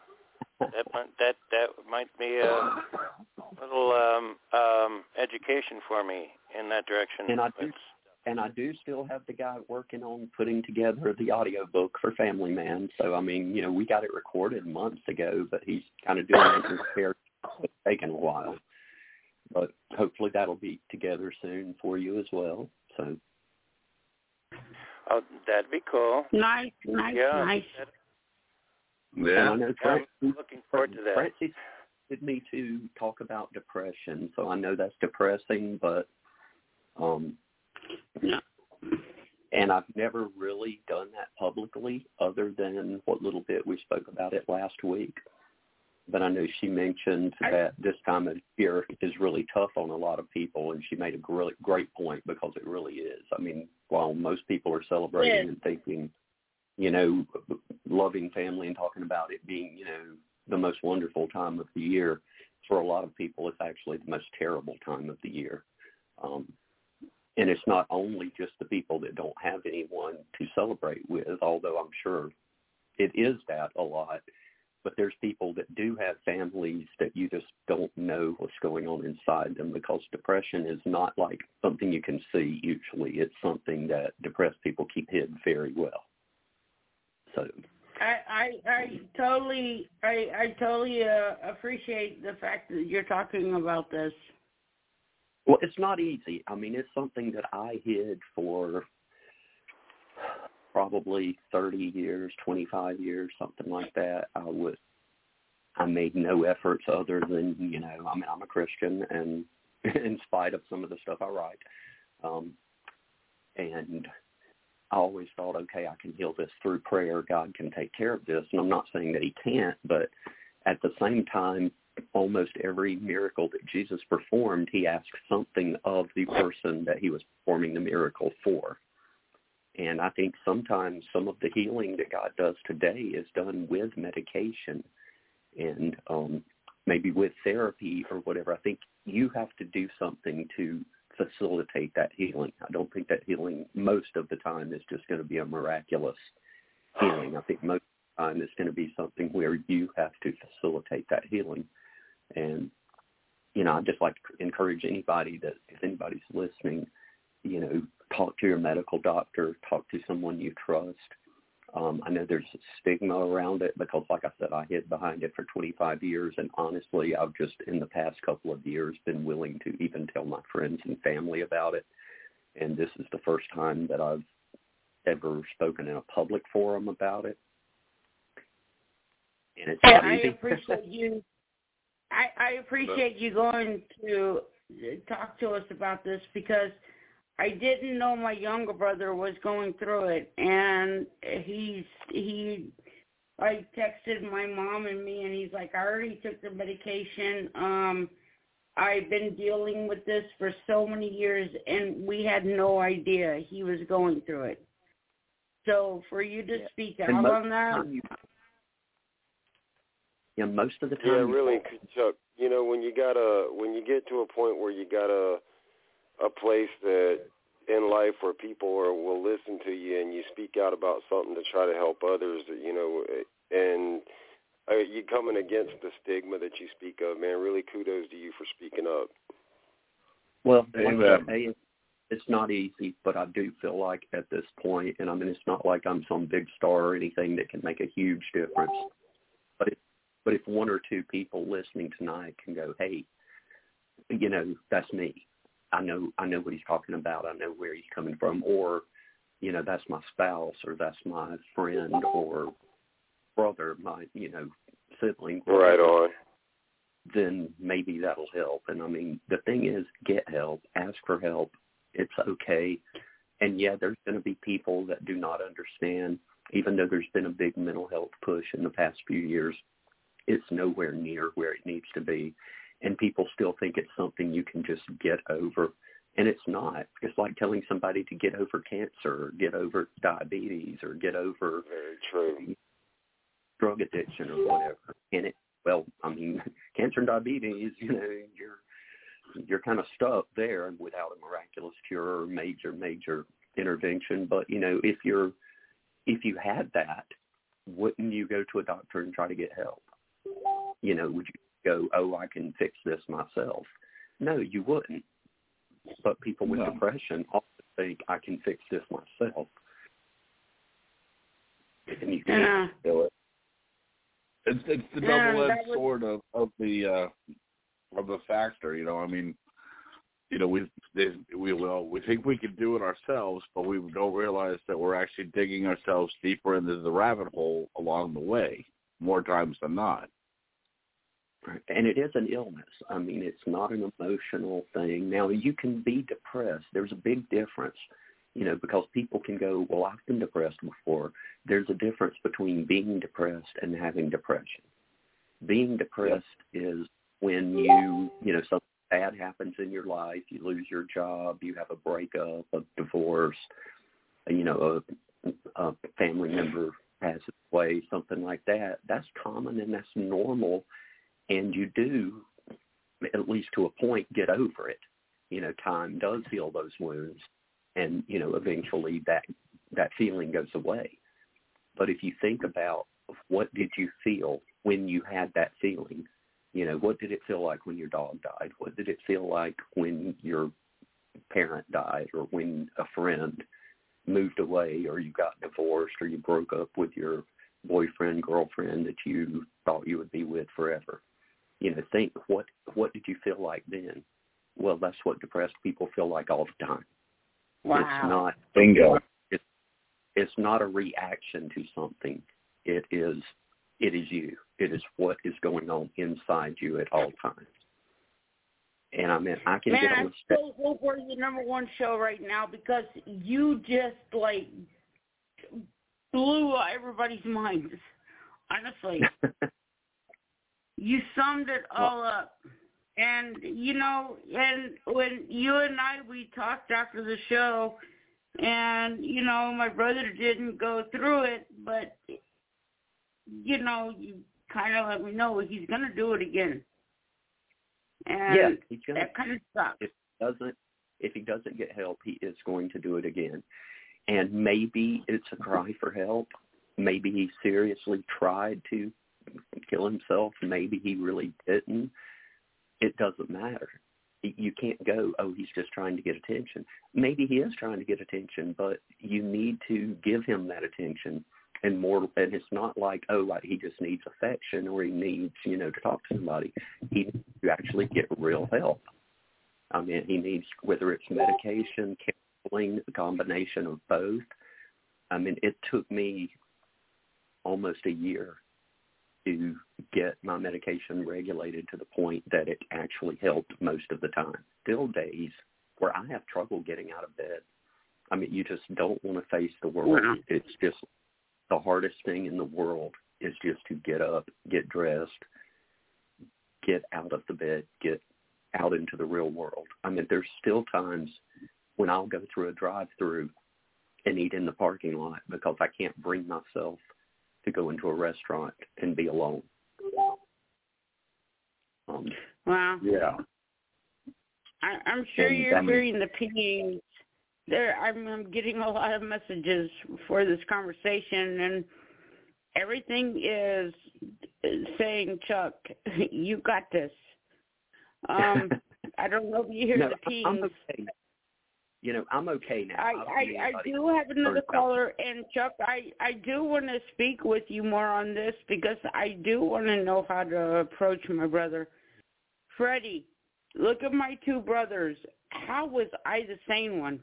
That might be a little education for me in that direction. And I do still have the guy working on putting together the audiobook for Family Man. So, we got it recorded months ago, but he's kind of doing it in repair. It's taken a while. But hopefully that'll be together soon for you as well. So. Oh, that'd be cool. Nice. Yeah. I know I'm looking forward to that. Francie wanted me to talk about depression, so I know that's depressing, but and I've never really done that publicly other than what little bit we spoke about it last week. But I know she mentioned that this time of year is really tough on a lot of people, and she made a great point, because it really is. While most people are celebrating and thinking, loving family and talking about it being, the most wonderful time of the year, for a lot of people it's actually the most terrible time of the year. And it's not only just the people that don't have anyone to celebrate with, although I'm sure it is that a lot. But there's people that do have families that you just don't know what's going on inside them, because depression is not like something you can see usually. It's something that depressed people keep hid very well. So I totally appreciate the fact that you're talking about this. Well, it's not easy. It's something that I hid for probably 30 years, 25 years, something like that. I made no efforts other than, I'm a Christian, and in spite of some of the stuff I write. And I always thought, okay, I can heal this through prayer. God can take care of this. And I'm not saying that he can't, but at the same time, almost every miracle that Jesus performed, he asked something of the person that he was performing the miracle for. And I think sometimes some of the healing that God does today is done with medication and maybe with therapy or whatever. I think you have to do something to facilitate that healing. I don't think that healing most of the time is just going to be a miraculous healing. I think most of the time it's going to be something where you have to facilitate that healing. And I'd just like to encourage anybody that if anybody's listening, talk to your medical doctor, talk to someone you trust. I know there's a stigma around it because, like I said, I hid behind it for 25 years. And honestly, I've just in the past couple of years been willing to even tell my friends and family about it. And this is the first time that I've ever spoken in a public forum about it. And it's not easy. I appreciate you. I appreciate you going to talk to us about this because I didn't know my younger brother was going through it, and I texted my mom and me, and he's like, I already took the medication. I've been dealing with this for so many years, and we had no idea he was going through it. So for you to speak out on that. Yeah, most of the time. Yeah, really, Chuck. When you get to a point where you got a place that in life where people will listen to you and you speak out about something to try to help others, and you coming against the stigma that you speak of, man, really kudos to you for speaking up. Well, it's not easy, but I do feel like at this point, and I mean, it's not like I'm some big star or anything that can make a huge difference, but if one or two people listening tonight can go, hey, that's me. I know what he's talking about. I know where he's coming from. Or, that's my spouse, or that's my friend or brother, my, sibling. Right on. Then maybe that'll help. And, I mean, the thing is, get help. Ask for help. It's okay. And, yeah, there's going to be people that do not understand, even though there's been a big mental health push in the past few years. It's nowhere near where it needs to be. And people still think it's something you can just get over. And it's not. It's like telling somebody to get over cancer or get over diabetes or get over drug addiction or whatever. And cancer and diabetes, you're kind of stuck there without a miraculous cure or major intervention. But, if you had that, wouldn't you go to a doctor and try to get help? Would you go, oh, I can fix this myself? No, you wouldn't. But people with depression often think, I can fix this myself. And you can't do it. It's the double-edged sword of the factor. We think we can do it ourselves, but we don't realize that we're actually digging ourselves deeper into the rabbit hole along the way, more times than not. And it is an illness. I mean, it's not an emotional thing. Now, you can be depressed. There's a big difference, because people can go, well, I've been depressed before. There's a difference between being depressed and having depression. Being depressed is when something bad happens in your life, you lose your job, you have a breakup, a divorce, a family member passes away, something like that. That's common and that's normal. And you do, at least to a point, get over it. Time does heal those wounds, and, eventually that feeling goes away. But if you think about what did you feel when you had that feeling, what did it feel like when your dog died? What did it feel like when your parent died, or when a friend moved away, or you got divorced, or you broke up with your boyfriend, girlfriend that you thought you would be with forever? Think, what did you feel like then? Well, that's what depressed people feel like all the time. Wow. It's not bingo. It's not a reaction to something. It is you. It is what is going on inside you at all times. And I can get on the stage. Man, I'm so over your number one show right now because you just blew everybody's minds. Honestly. You summed it all up. And, and when you and we talked after the show, and, my brother didn't go through it, but, you kind of let me know he's going to do it again. And that kind of sucks. If he doesn't get help, he is going to do it again. And maybe it's a cry for help. Maybe he seriously tried to kill himself. Maybe he really didn't. it doesn't matter. You can't go, oh, he's just trying to get attention. Maybe he is trying to get attention, but you need to give him that attention and more. And it's not like, oh, like he just needs affection or he needs, to talk to somebody. He needs to actually get real help. I mean, he needs, whether it's medication, counseling, a combination of both. I mean, it took me almost a year to get my medication regulated to the point that it actually helped most of the time. Still days where I have trouble getting out of bed. I mean, you just don't want to face the world. It's just the hardest thing in the world is just to get up, get dressed, get out of the bed, get out into the real world. I mean, there's still times when I'll go through a drive-through and eat in the parking lot because I can't bring myself to go into a restaurant and be alone. Wow. Yeah. I'm sure you're hearing the pinging. I'm getting a lot of messages for this conversation, and everything is saying, Chuck, you got this. I don't know if you hear the pings. I'm okay. I'm okay now. I do have another caller, and Chuck, I do want to speak with you more on this because I do want to know how to approach my brother. Freddie, look at my two brothers. How was I the sane one?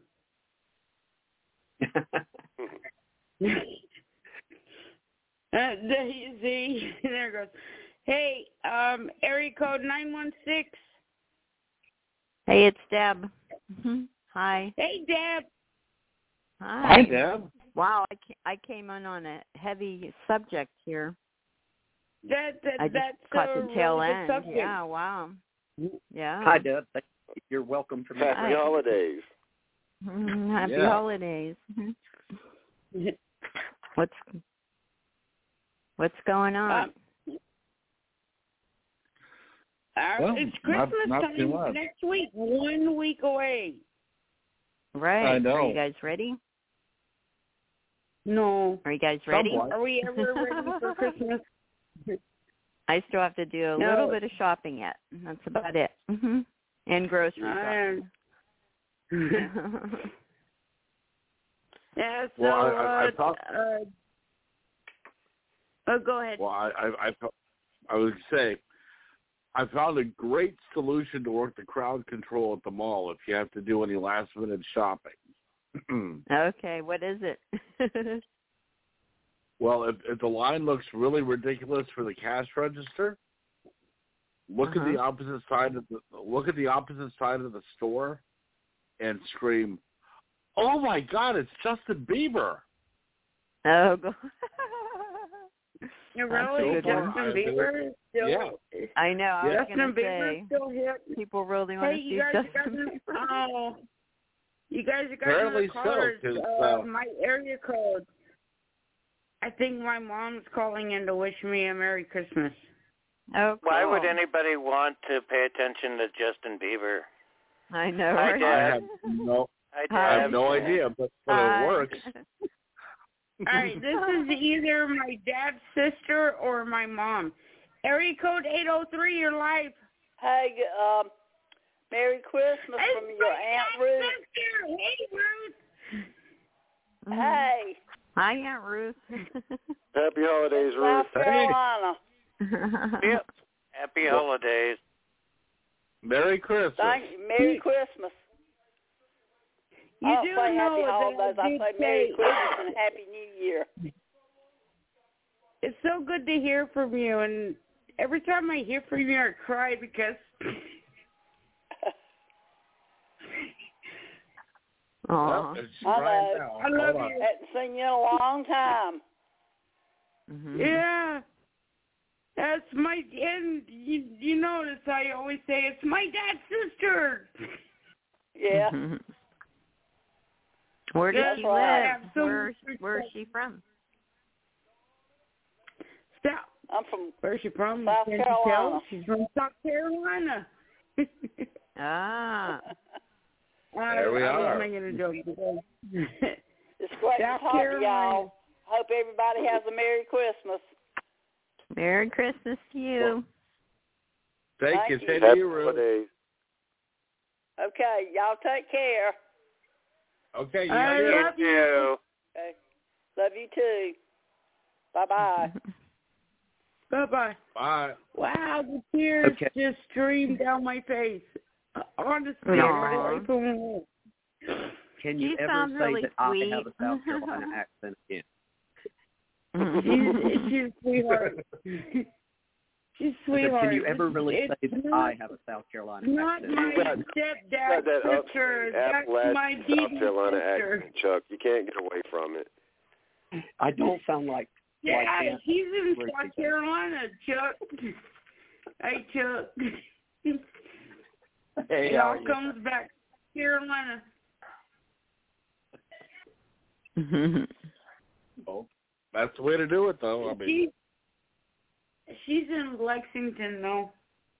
See, there it goes. Hey, area code 916. Hey, it's Deb. Mm-hmm. Hi. Hey, Deb. Hi, Deb. Wow, I came in on a heavy subject here. I just caught the tail end. Subject. Yeah, wow. Yeah. Hi, Deb. You're welcome for me. Happy holidays. Happy holidays. What's going on? It's Christmas time next week, 1 week away. Right. I know. Are you guys ready? No. Are you guys ready? Somewhat. Are we ever ready for Christmas? I still have to do a little bit of shopping yet. That's about it. Mm-hmm. And grocery shopping. Yeah, so, well, I thought. Go ahead. Well, I would say I found a great solution to work the crowd control at the mall if you have to do any last-minute shopping. Okay, what is it? Well, if the line looks really ridiculous for the cash register, look at the opposite side of the store and scream, "Oh my God, it's Justin Bieber!" Oh, go. You really? Justin Bieber? Still, yeah. I know. I was Justin Bieber say, still hit. People really want to see Justin Bieber. Oh, you guys got Apparently callers. so, my area code. I think my mom's calling in to wish me a Merry Christmas. Oh, cool. Why would anybody want to pay attention to Justin Bieber? I know, Hi, right? Dad. I have no idea, but it works. All right, this is either my dad's sister or my mom. Area code 803, you're live. Hey, Merry Christmas from your Aunt Ruth. Sister. Hey, Ruth. Hey. Hi, Aunt Ruth. Happy holidays, Ruth. South Carolina. Yep. Happy holidays. Merry Christmas. Thank you. Merry Christmas. You I don't do say know Happy Holidays. I say Merry Christmas and Happy New Year. It's so good to hear from you, and every time I hear from you, I cry because... Aw. I love you. I haven't seen you in a long time. Mm-hmm. Yeah. That's my... And you notice I always say, it's my dad's sister. Yeah. Mm-hmm. Where does she live? Where is she from? I'm from Where's she from? South Carolina. She's from South Carolina. Ah. There we are. I'm making a joke. It's great to talk to y'all. Hope everybody has a Merry Christmas. Merry Christmas to you. Take Thank it. you. Take Happy it, Ruth. holidays. Okay, y'all take care. Okay, you I too. love you. Okay. Love you too. Bye-bye. Bye-bye. Bye. Wow, the tears Okay. just streamed down my face. Honestly, Aw. Can you She ever sounds say really that sweet. I have a South Carolina accent again? she's a sweetheart. She's a sweetheart. Can you ever really It's say that not- I have a South Carolina Not accent? my You got stepdad's that sister. That's Appalachian my South baby Carolina sister. accent, Chuck. You can't get away from it. I don't sound like Yeah, Aunt he's in Ruthie South does. Carolina, Chuck. Hey, Chuck. Hey, It how all are you? comes back to Carolina. Well, that's the way to do it, though. I mean, She's in Lexington, though.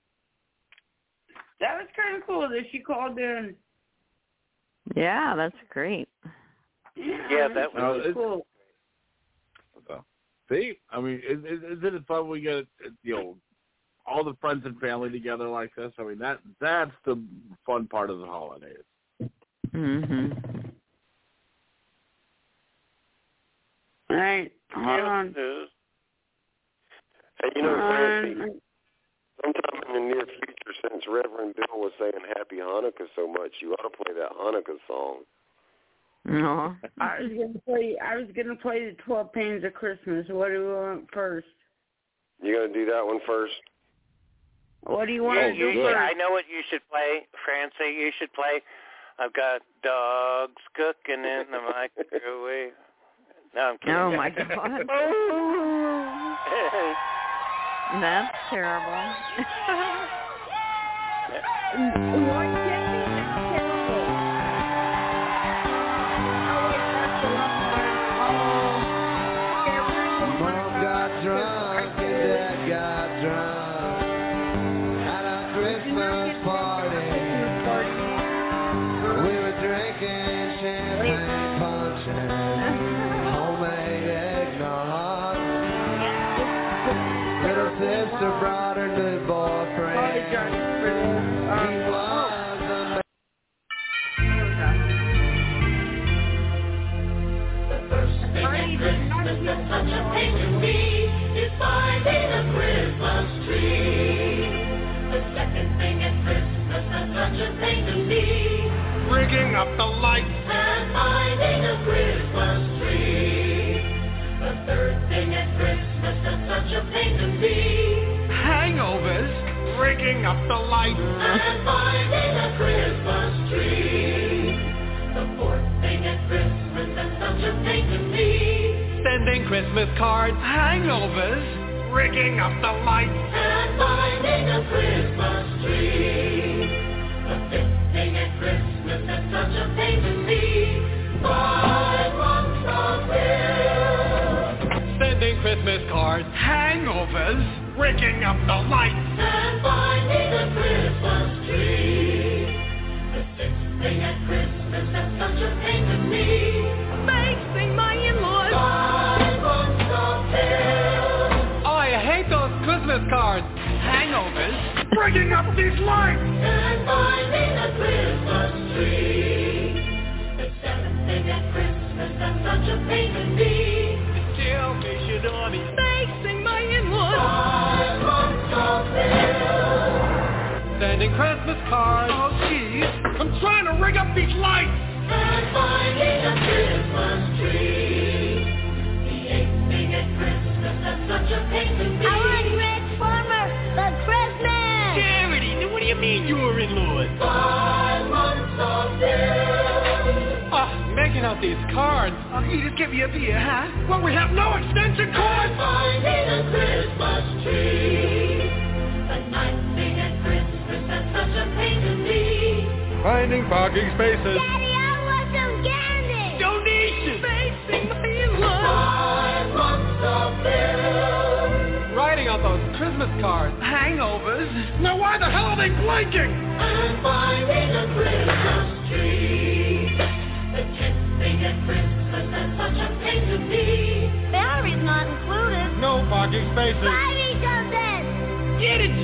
That was kind of cool that she called in. Yeah, that's great. Yeah, that was was cool. so, see, I mean, isn't it fun when we get all the friends and family together like this? I mean, that's the fun part of the holidays. Mhm. All right, hold on. Hey, Francie, sometime in the near future, since Reverend Bill was saying Happy Hanukkah so much, you ought to play that Hanukkah song. No. I was gonna play the 12 Pains of Christmas. What do you want first? You gonna do that one first? What do you want to do first? I know what you should play, Francie. You should play I've got dogs cooking in the microwave. No, I'm kidding. Oh, my God. That's terrible. Mom got drunk and Dad got drunk at a Christmas party. We were drinking champagne punch and homemade eggnog. Little sister brought her new boyfriend. He was a Christmas that's such a pain to me is finding a Christmas tree. The second thing at Christmas that's such a pain to me, rigging up the lights and finding a Christmas tree. The third thing at Christmas that's such a pain to me, hangovers, rigging up the lights and finding a Christmas tree. The fourth thing at Christmas that's such a pain to me, sending Christmas cards, hangovers, rigging up the lights and finding a Christmas tree. The fifth thing at Christmas that's such a pain to me, 5 months of bill. sending Christmas cards, hangovers, rigging up the lights And finding a Christmas tree. The sixth thing at Christmas that's such a pain to me, facing my in-laws. 5 months of bill. Oh, I hate those Christmas cards, hangovers, rigging up these lights And finding a Christmas tree. The seventh thing at Christmas that's such a pain to me, Tell me, Shadani, facing my in-laws. 5 months of bill. Sending Christmas cards. Oh, jeez. I'm trying to rig up these lights. And finding a Christmas tree. The eighth thing at Christmas that's such a pain to me. I want Red Farmer for Christmas. Charity, what do you mean you're in-laws? 5 months of bill. Oh, making out these cards. Oh, you just give me a beer, huh? Well, we have no extension And cords. finding a Christmas tree. The ninth thing at Christmas that's such a pain to me. Finding parking spaces. Daddy, I want some candy. Donations. Facing my in-laws. 5 months of bill. Writing out those Christmas cards. Hangovers. Now why the hell are they blinking? And finding a Christmas tree. The 10th thing at Christmas that's such a pain to me. Battery's not included. No parking spaces. Buy me something. Get it,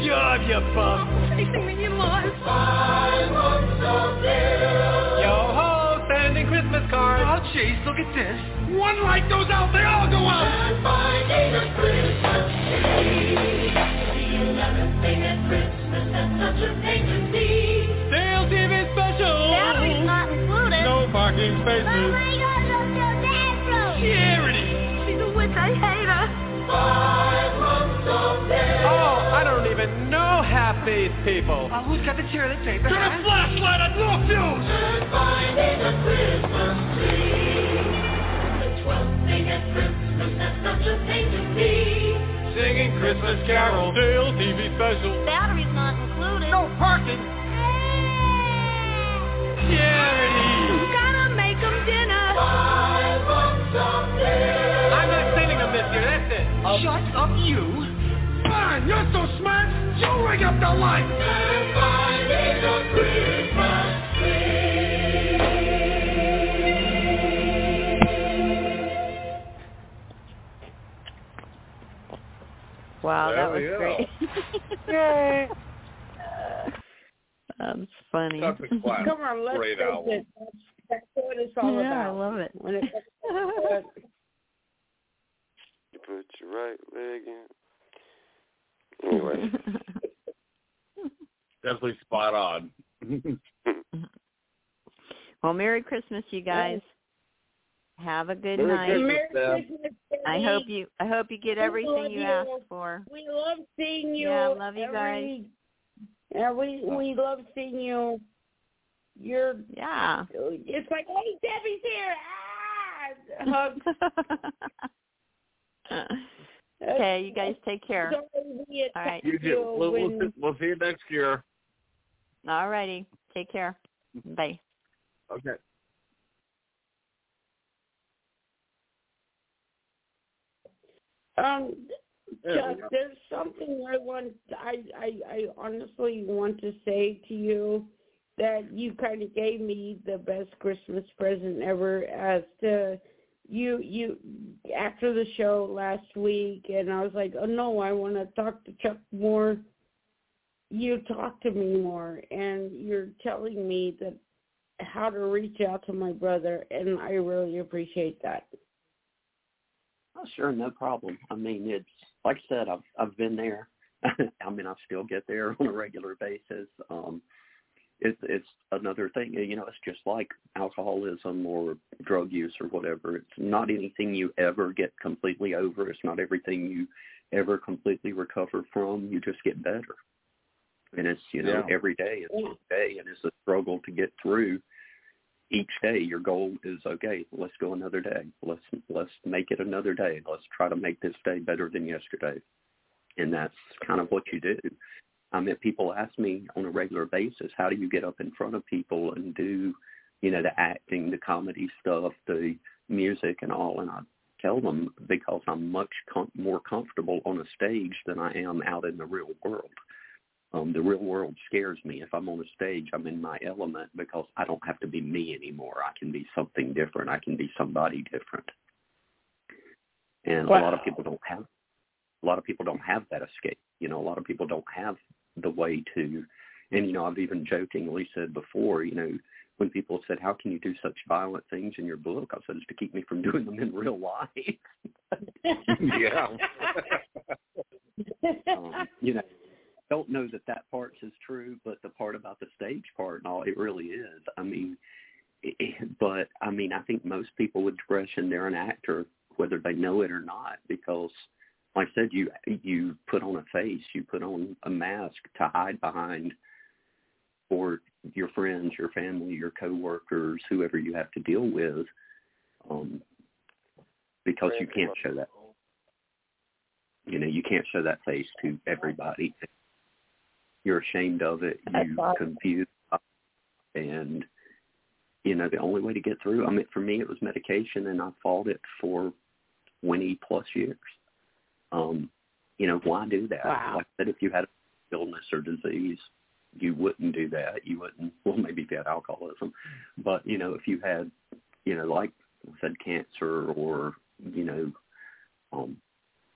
job, you bum. Chasing me in life. 5 months of bill. Yo ho, sending Christmas cards. Oh, jeez, look at this. One light goes out, they all go out. And finding a Christmas tree. The 11th thing at Christmas, that's such a thing to see. Sales TV special. Batteries not included. No parking spaces. Oh my God, look, your dad broke. Charity. She's a witch, I hate her. 5 months of bill. Oh, I don't even know half these people. Who's got the toilet paper? Turn a flashlight on, no fuse. And finding a Christmas tree. The 12th thing at Christmas, that's such a thing to see. Singing Christmas carols. Sale TV special. Batteries not included. No parking. Charity. Gotta make them dinner. 5 months of bill. I'm not sending them this year, that's it. Shut up, you. Fine, you're so smart. You ring up the light. And finding a Christmas tree. Wow, that was There we go. great. Yay. That's funny. That's a class. Come on, let's Great face album. it. That's what it's all Yeah, about. I love it. When it comes You put your right leg in. Anyway. Definitely spot on. Well, Merry Christmas, you guys. Have a good Merry night. Christmas. Merry Christmas, I Debbie. hope you get We everything love you you. asked for. We love seeing you. Yeah, love you guys. Yeah, we love seeing you. You're Yeah. It's like, hey, Debbie's here. Hugs. Okay, you guys take care. Sorry, All right. You too. We'll see you next year. All righty. Take care. Bye. Okay. Chuck, there's something I honestly want to say to you, that you kind of gave me the best Christmas present ever, as to you after the show last week, and I was like, oh no, I want to talk to Chuck more. You talk to me more, and you're telling me that how to reach out to my brother, and I really appreciate that. Oh, sure, no problem. I mean, it's like I said, I've been there. I mean, I still get there on a regular basis. It's another thing, you know, it's just like alcoholism or drug use or whatever. It's not anything you ever get completely over. It's not everything you ever completely recover from. You just get better. And it's, you know, every day is a day, and it's a struggle to get through. Each day your goal is, okay, let's go another day. Let's make it another day. Let's try to make this day better than yesterday. And that's kind of what you do. I mean, people ask me on a regular basis, how do you get up in front of people and do, you know, the acting, the comedy stuff, the music and all? And I tell them, because I'm much more comfortable on a stage than I am out in the real world. The real world scares me. If I'm on a stage, I'm in my element, because I don't have to be me anymore. I can be something different. I can be somebody different. And a lot of people don't have that escape. You know, a lot of people don't have the way to, and, you know, I've even jokingly said before, you know, when people said, how can you do such violent things in your book? I said, it's to keep me from doing them in real life. Yeah. You know, don't know that part is true, but the part about the stage part and all, it really is. I mean, but I mean, I think most people with depression, they're an actor, whether they know it or not, because like I said, you put on a face, you put on a mask to hide behind for your friends, your family, your coworkers, whoever you have to deal with, because you can't show that. You know, you can't show that face to everybody. You're ashamed of it. You confuse, and you know the only way to get through. I mean, for me, it was medication, and I fought it for 20+ years. You know, why do that? Wow. Like I said, if you had an illness or disease, you wouldn't do that. You wouldn't. Well, maybe if you had alcoholism, but you know, if you had, you know, like I said, cancer or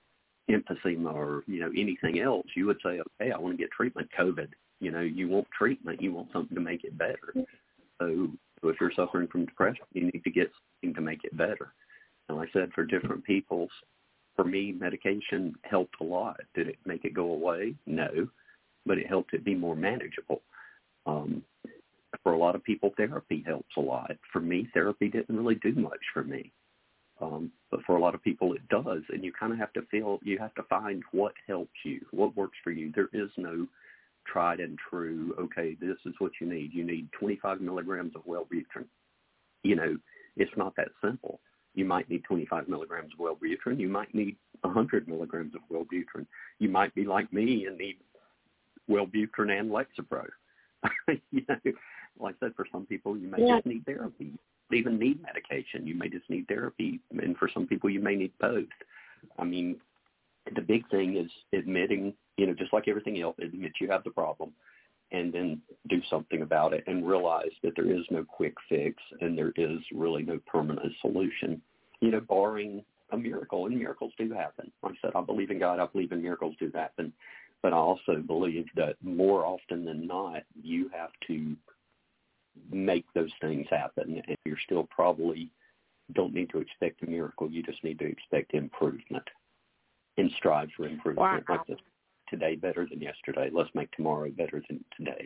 emphysema or, anything else, you would say, okay, I want to get treatment. COVID, you want treatment. You want something to make it better. So if you're suffering from depression, you need to get something to make it better. And like I said, for different people, for me, medication helped a lot. Did it make it go away? No, but it helped it be more manageable. For a lot of people, therapy helps a lot. For me, therapy didn't really do much for me. But for a lot of people, it does. And you kind of have to find what helps you, what works for you. There is no tried and true, okay, this is what you need. You need 25 milligrams of Wellbutrin. It's not that simple. You might need 25 milligrams of Wellbutrin. You might need 100 milligrams of Wellbutrin. You might be like me and need Wellbutrin and Lexapro. Like I said, for some people, you may just need therapy. You even need medication. You may just need therapy. And for some people, you may need both. I mean, the big thing is admitting, just like everything else, admit you have the problem and then do something about it and realize that there is no quick fix and there is really no permanent solution, barring a miracle. And miracles do happen. Like I said, I believe in God. I believe in miracles do happen. But I also believe that more often than not, you have to make those things happen. And you're still probably don't need to expect a miracle. You just need to expect improvement and strive for improvement. Wow. Like this, today better than yesterday. Let's make tomorrow better than today.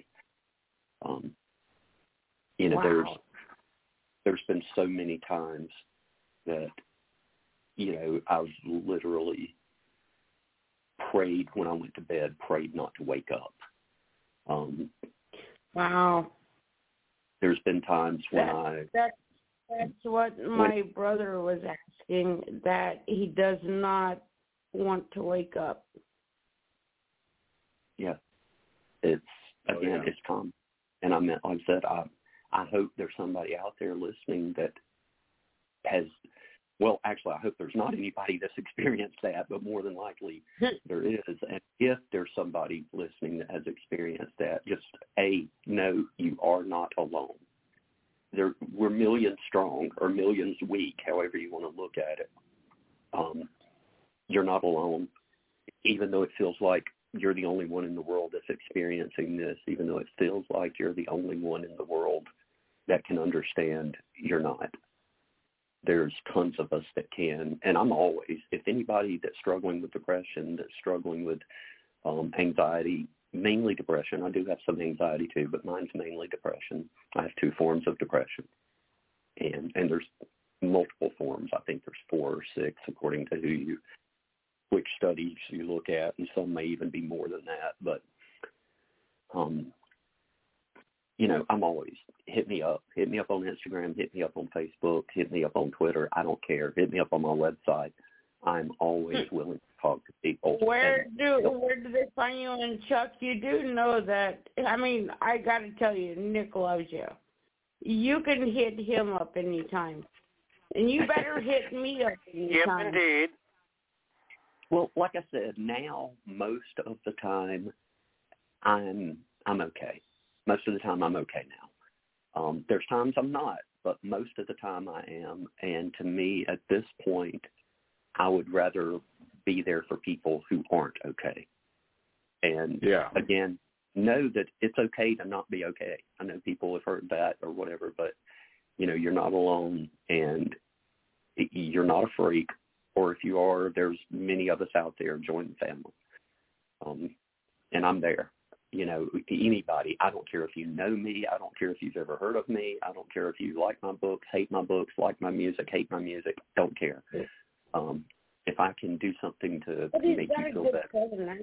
Wow. There's been so many times that, I've literally prayed when I went to bed, prayed not to wake up. Wow. There's been times That's what my brother was asking, that he does not want to wake up. Yeah. It's common. And like I said, I hope there's somebody out there listening that has, well, actually, I hope there's not anybody that's experienced that, but more than likely there is. And if there's somebody listening that has experienced that, just, no, you are not alone. We're millions strong or millions weak, however you want to look at it. You're not alone, even though it feels like you're the only one in the world that's experiencing this, even though it feels like you're the only one in the world that can understand, you're not. There's tons of us that can, and I'm always, if anybody that's struggling with depression, that's struggling with anxiety, mainly depression. I do have some anxiety too, but mine's mainly depression. I have 2 forms of depression, and there's multiple forms. I think there's 4 or 6 according to which studies you look at, and some may even be more than that. But I'm always, hit me up on Instagram, hit me up on Facebook, hit me up on Twitter. I don't care. Hit me up on my website. I'm always willing to talk to people. Where do they find you? And Chuck, you do know that, I got to tell you, Nick loves you. You can hit him up anytime. And you better hit me up anytime. Yep, indeed. Well, like I said, now most of the time I'm okay. Most of the time I'm okay now. There's times I'm not, but most of the time I am. And to me, at this point, I would rather be there for people who aren't okay. And again, know that it's okay to not be okay. I know people have heard that or whatever, but you're not alone and you're not a freak. Or if you are, there's many of us out there. Join the family. And I'm there. Anybody. I don't care if you know me. I don't care if you've ever heard of me. I don't care if you like my books, hate my books, like my music, hate my music. Don't care. If I can do something to make you feel better.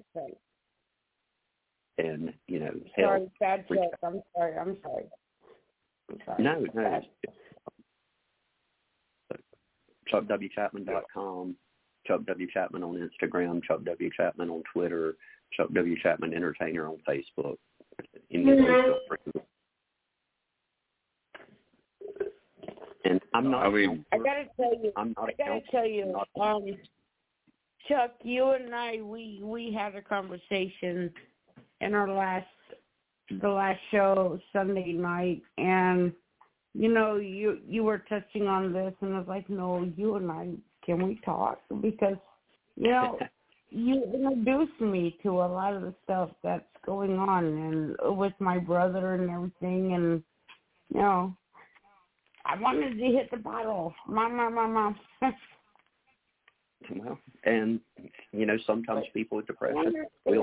And, Sorry, bad joke. I'm sorry. No. ChuckWChapman.com, Chuck W. Chapman on Instagram, Chuck W. Chapman on Twitter, Chuck W. Chapman Entertainer on Facebook. Any of those. And I'm not. I gotta tell you. Chuck, you and I, we had a conversation in the last show Sunday night, and you were touching on this, and I was like, no, you and I, can we talk? Because you introduced me to a lot of the stuff that's going on, and with my brother and everything, and you know, I wanted to hit the bottle, mom. Well, and you know, sometimes people with depression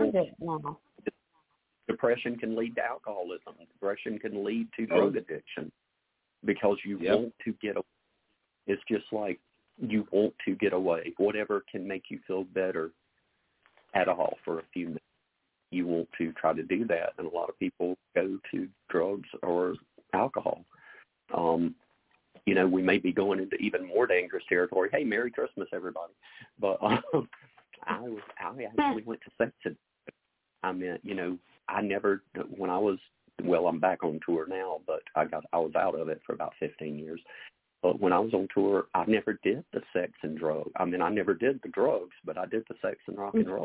depression can lead to alcoholism. Depression can lead to drug addiction because you want to get away. It's just like you want to get away. Whatever can make you feel better at all for a few minutes, you want to try to do that. And a lot of people go to drugs or alcohol. You know, we may be going into even more dangerous territory. Hey, Merry Christmas, everybody. But I actually went to sex ed. I mean, you know, I never, when I was, well, I'm back on tour now, but I was out of it for about 15 years. But when I was on tour, I never did the sex and drugs. I mean, I never did the drugs, but I did the sex and rock and roll.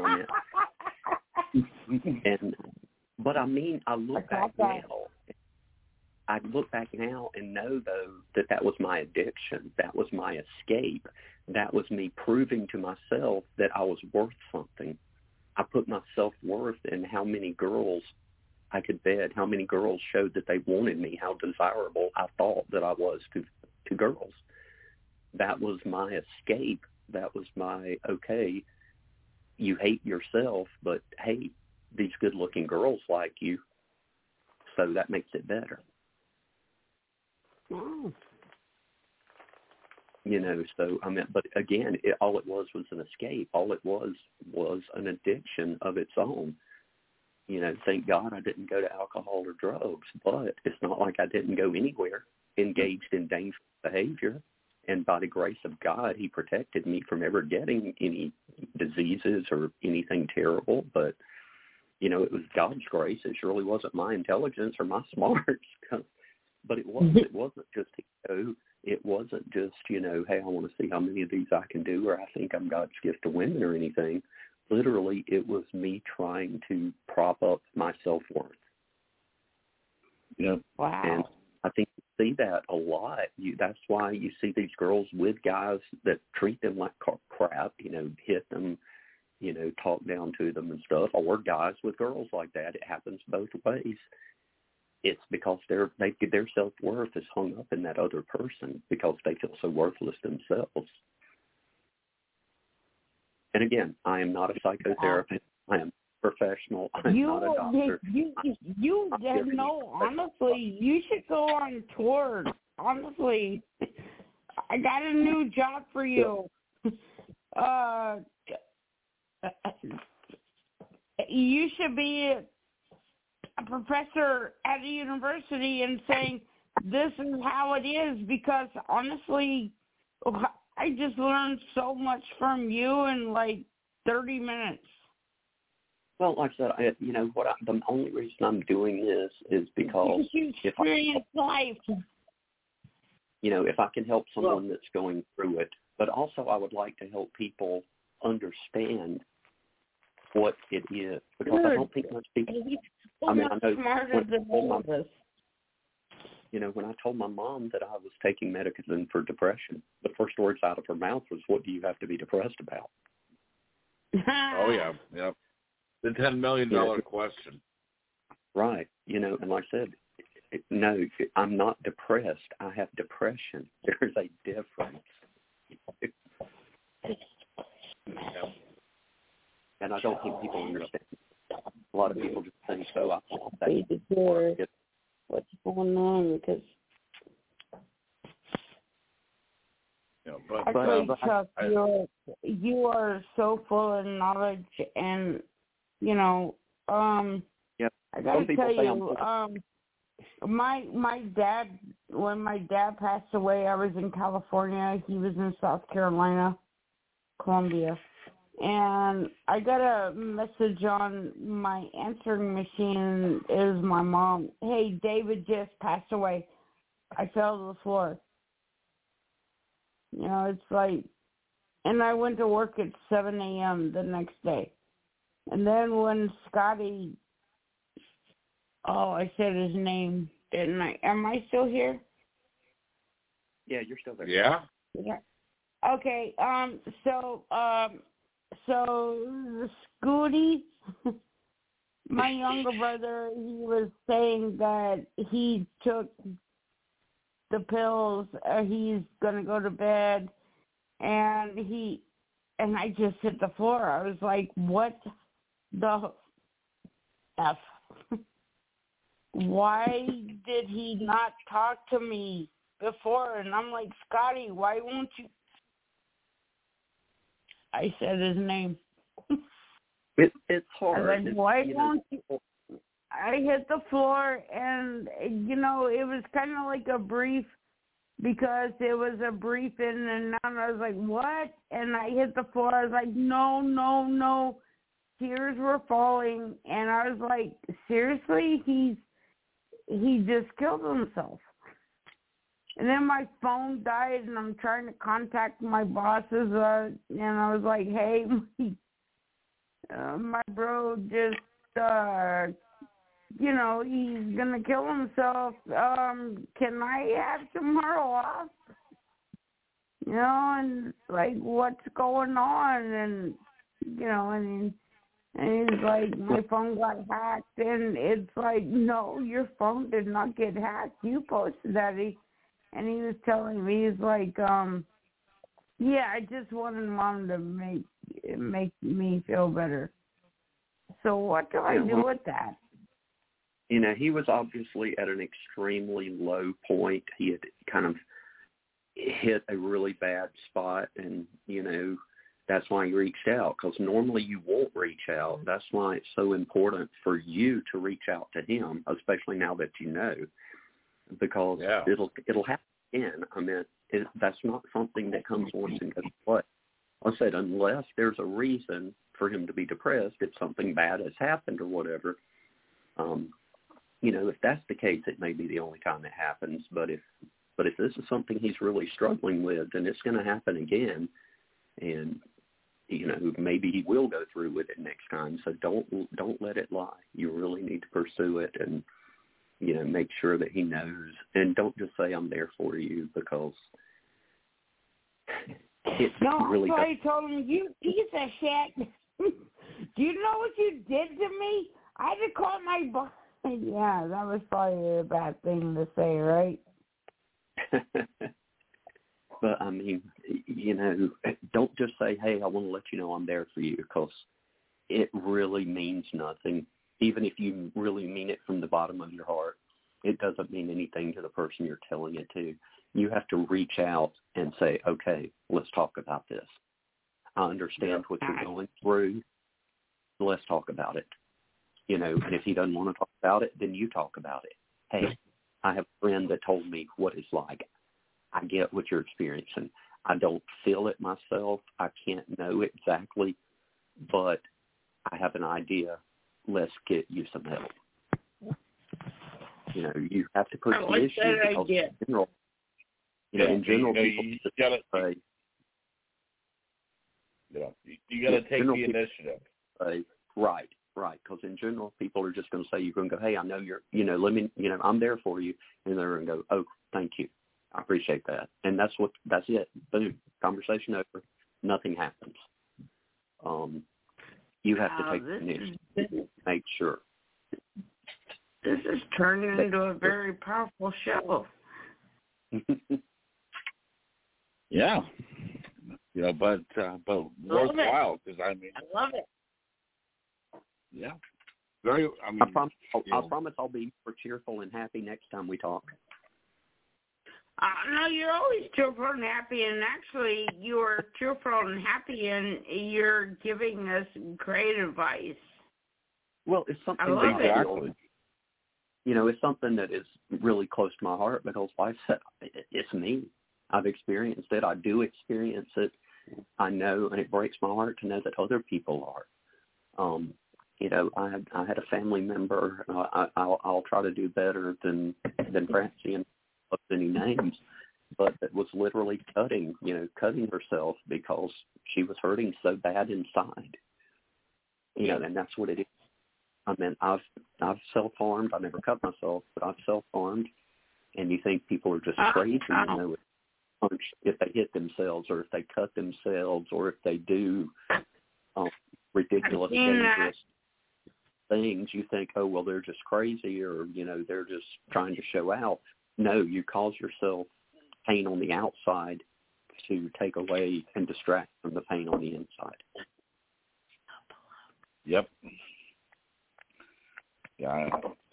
But I mean, I look back now and know, though, that was my addiction. That was my escape. That was me proving to myself that I was worth something. I put my self-worth in how many girls I could bed, how many girls showed that they wanted me, how desirable I thought that I was to girls. That was my escape. That was my, okay, you hate yourself, but hey, these good-looking girls like you, so that makes it better. Oh. You know, so, I mean, but again, all it was an escape. All it was an addiction of its own. You know, thank God I didn't go to alcohol or drugs, but it's not like I didn't go anywhere engaged in dangerous behavior. And by the grace of God, he protected me from ever getting any diseases or anything terrible. But, you know, it was God's grace. It surely wasn't my intelligence or my smarts. But it wasn't just ego. It wasn't just, you know, hey, I want to see how many of these I can do, or I think I'm God's gift to women or anything. Literally, it was me trying to prop up my self-worth. Yep. Wow. And I think you see that a lot. That's why you see these girls with guys that treat them like crap, you know, hit them, you know, talk down to them and stuff, or guys with girls like that. It happens both ways. It's because their self-worth is hung up in that other person because they feel so worthless themselves. And again, I am not a psychotherapist. I am a professional. I'm not a doctor. Honestly, you should go on tour. Honestly, I got a new job for you. You should be a professor at a university and saying, this is how it is, because honestly, I just learned so much from you in like 30 minutes. Well, like I said, the only reason I'm doing this is because you experience life. You know, if I can help someone that's going through it, but also I would like to help people understand what it is, because I don't think most people. I know you know, when I told my mom that I was taking medicine for depression, the first words out of her mouth was, "What do you have to be depressed about?" Oh yeah, yep. The $10 million question. Right. You know, and like I said, no, I'm not depressed. I have depression. There's a difference. And I don't think people understand. A lot of people just think so. What's going on? Because Chuck, you are so full of knowledge, and you know, I gotta tell you, my dad, when my dad passed away, I was in California. He was in South Carolina, Columbia. And I got a message on my answering machine. Is my mom. Hey, David just passed away. I fell to the floor. You know, it's like, and I went to work at 7 a.m. the next day. And then when Scotty, I said his name, didn't I? Am I still here? Yeah, you're still there. Yeah. Yeah. Okay. So Scooty, my younger brother, he was saying that he took the pills. He's gonna go to bed, and I just hit the floor. I was like, "What the F? Why did he not talk to me before?" And I'm like, "Scotty, why won't you?" I said his name. It's hard. I was like, "Why won't you?" I hit the floor, and, it was kind of like a brief, because it was a brief in and out. And I was like, "What?" And I hit the floor. I was like, no, no, no. Tears were falling, and I was like, seriously? He just killed himself. And then my phone died, and I'm trying to contact my bosses, and I was like, "Hey, my bro just, he's going to kill himself. Can I have tomorrow off?" And like, "What's going on?" And, and he's like, "My phone got hacked." And it's like, "No, your phone did not get hacked. You posted that." And he was telling me, he's like, "Yeah, I just wanted Mom to make me feel better." So what do I do with that? He was obviously at an extremely low point. He had kind of hit a really bad spot, and, that's why he reached out, because normally you won't reach out. That's why it's so important for you to reach out to him, especially now that you know, because it'll happen again. I mean, that's not something that comes once and goes away. I said, unless there's a reason for him to be depressed, if something bad has happened or whatever, if that's the case, it may be the only time it happens. But if this is something he's really struggling with, then it's going to happen again. And, maybe he will go through with it next time. So don't let it lie. You really need to pursue it and, make sure that he knows. And don't just say, "I'm there for you," because it really does. I told him, "You piece of shit. Do you know what you did to me? I had to call my boss." Yeah, that was probably a bad thing to say, right? But, I mean, don't just say, "Hey, I want to let you know I'm there for you," because it really means nothing. Even if you really mean it from the bottom of your heart, it doesn't mean anything to the person you're telling it to. You have to reach out and say, "Okay, let's talk about this. I understand what you're going through. Let's talk about it." And if he doesn't want to talk about it, then you talk about it. "Hey, I have a friend that told me what it's like. I get what you're experiencing. I don't feel it myself. I can't know exactly, but I have an idea. Let's get you some help." You have to push the issue. In general, people just say, you got to take the initiative. Right. Because in general, people are just going to say, you're going to go, "Hey, I know you're, let me, I'm there for you." And they're going to go, "Oh, thank you. I appreciate that." And that's it. Boom. Conversation over. Nothing happens. You have to take the initiative. Make sure. This is turning into a very powerful show. Yeah. But worthwhile, because I love it. Yeah. Very. I mean, I promise I'll be more cheerful and happy next time we talk. No, you're always cheerful and happy, and actually you are cheerful and happy, and you're giving us great advice. Well, it's something it's something that is really close to my heart, because like I said, it's me. I've experienced it. I do experience it. I know, and it breaks my heart to know that other people are. I had a family member. I'll try to do better than Francie and any names, but it was literally cutting herself because she was hurting so bad inside. And that's what it is. I mean, I've self-harmed. I never cut myself, but I've self-harmed. And you think people are just crazy, if they hit themselves or if they cut themselves or if they do ridiculous, dangerous things, you think, oh, well, they're just crazy, or, they're just trying to show out. No, you cause yourself pain on the outside to take away and distract from the pain on the inside. Yep. Yeah.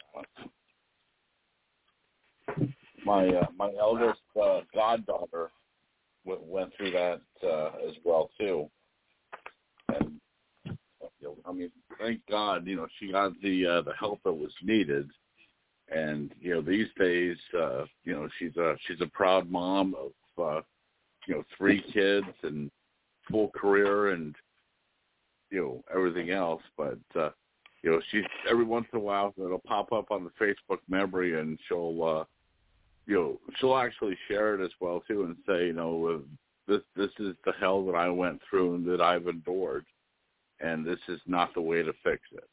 My eldest goddaughter went through that as well too, and thank God, she got the help that was needed, and these days, she's a proud mom of 3 kids and full career and everything else, but she's every once in a while it'll pop up on the Facebook memory, and she'll actually share it as well too, and say, this is the hell that I went through and that I've endured, and this is not the way to fix it.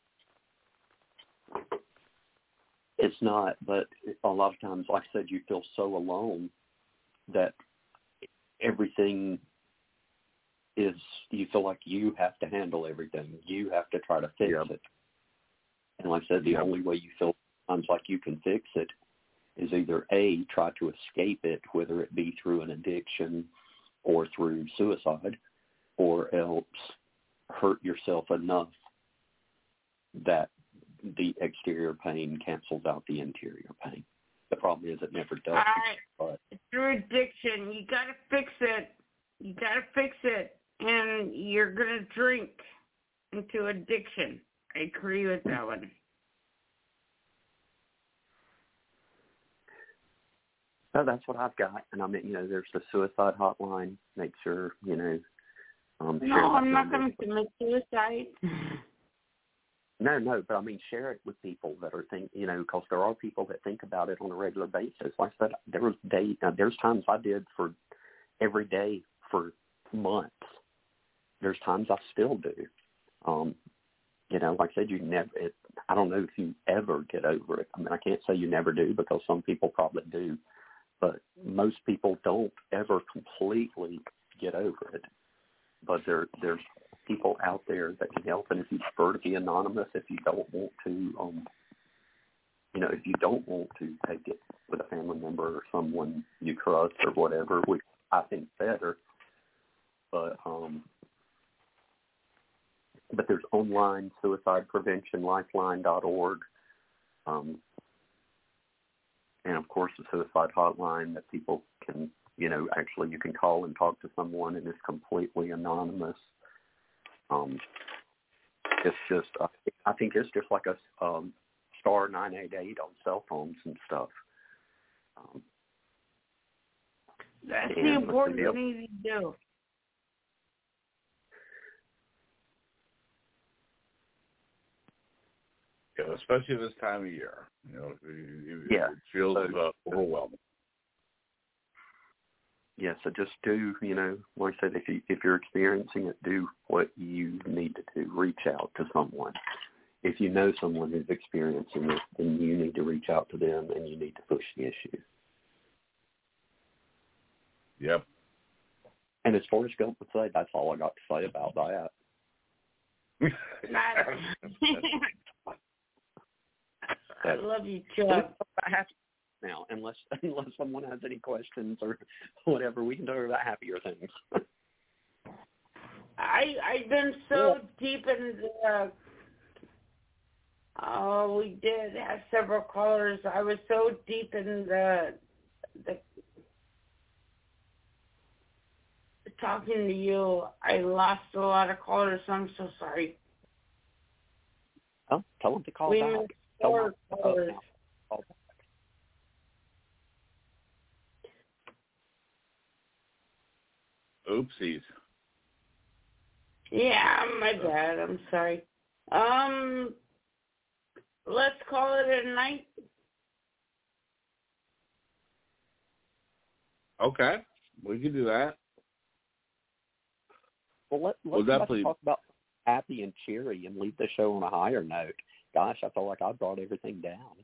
It's not, but a lot of times, like I said, you feel so alone that everything is, you feel like you have to handle everything. You have to try to fix it. And like I said, the only way you feel sometimes like you can fix it is either A, try to escape it, whether it be through an addiction or through suicide, or else hurt yourself enough that the exterior pain cancels out the interior pain. The problem is it never does. But through addiction, you got to fix it. You got to fix it, and you're going to drink into addiction. I agree with that one. So that's what I've got. And there's the suicide hotline. Make sure, no, I'm not going to commit suicide. No, but share it with people that are because there are people that think about it on a regular basis. Like I said, there's times I did for every day for months. There's times I still do. Like I said, I don't know if you ever get over it. I can't say you never do, because some people probably do, but most people don't ever completely get over it. But there's people out there that can help, and if you prefer to be anonymous, if you don't want to, if you don't want to take it with a family member or someone you trust or whatever, which I think better. But there's online suicide prevention, lifeline.org, and of course the suicide hotline that people can, actually you can call and talk to someone, and it's completely anonymous. It's just, I think it's just like a star 988 on cell phones and stuff. That's the important thing to do. Yeah, especially this time of year. It feels overwhelming. Yeah, so just do, like I said, if you're experiencing it, do what you need to do. Reach out to someone. If you know someone who's experiencing it, then you need to reach out to them, and you need to push the issue. Yep. And as Forrest Gump would say, that's all I got to say about that. I love you, Chuck. Now, unless someone has any questions or whatever, we can talk about happier things. I've been so deep in we did have several callers. I was so deep in the talking to you, I lost a lot of callers. So I'm so sorry. Oh, tell them to call we back. Missed 4 callers. Oopsies. Yeah, my bad. I'm sorry. Let's call it a night. Okay, we can do that. Well, let's talk about happy and cheery and leave the show on a higher note. Gosh, I felt like I brought everything down.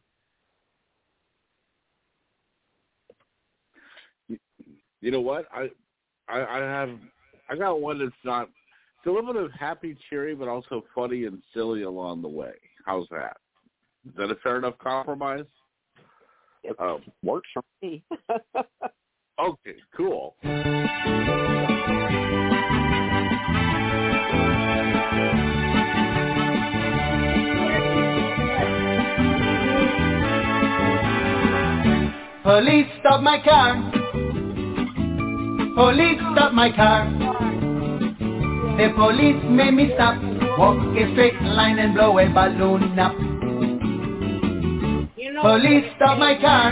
You know what? I got one that's not It's a little bit of happy, cheery, but also funny and silly along the way. How's that? Is that a fair enough compromise? It works for me. Okay, cool. Police stop my car. Police stop my car. The police made me stop. Walk a straight line and blow a balloon up. Police stop my car.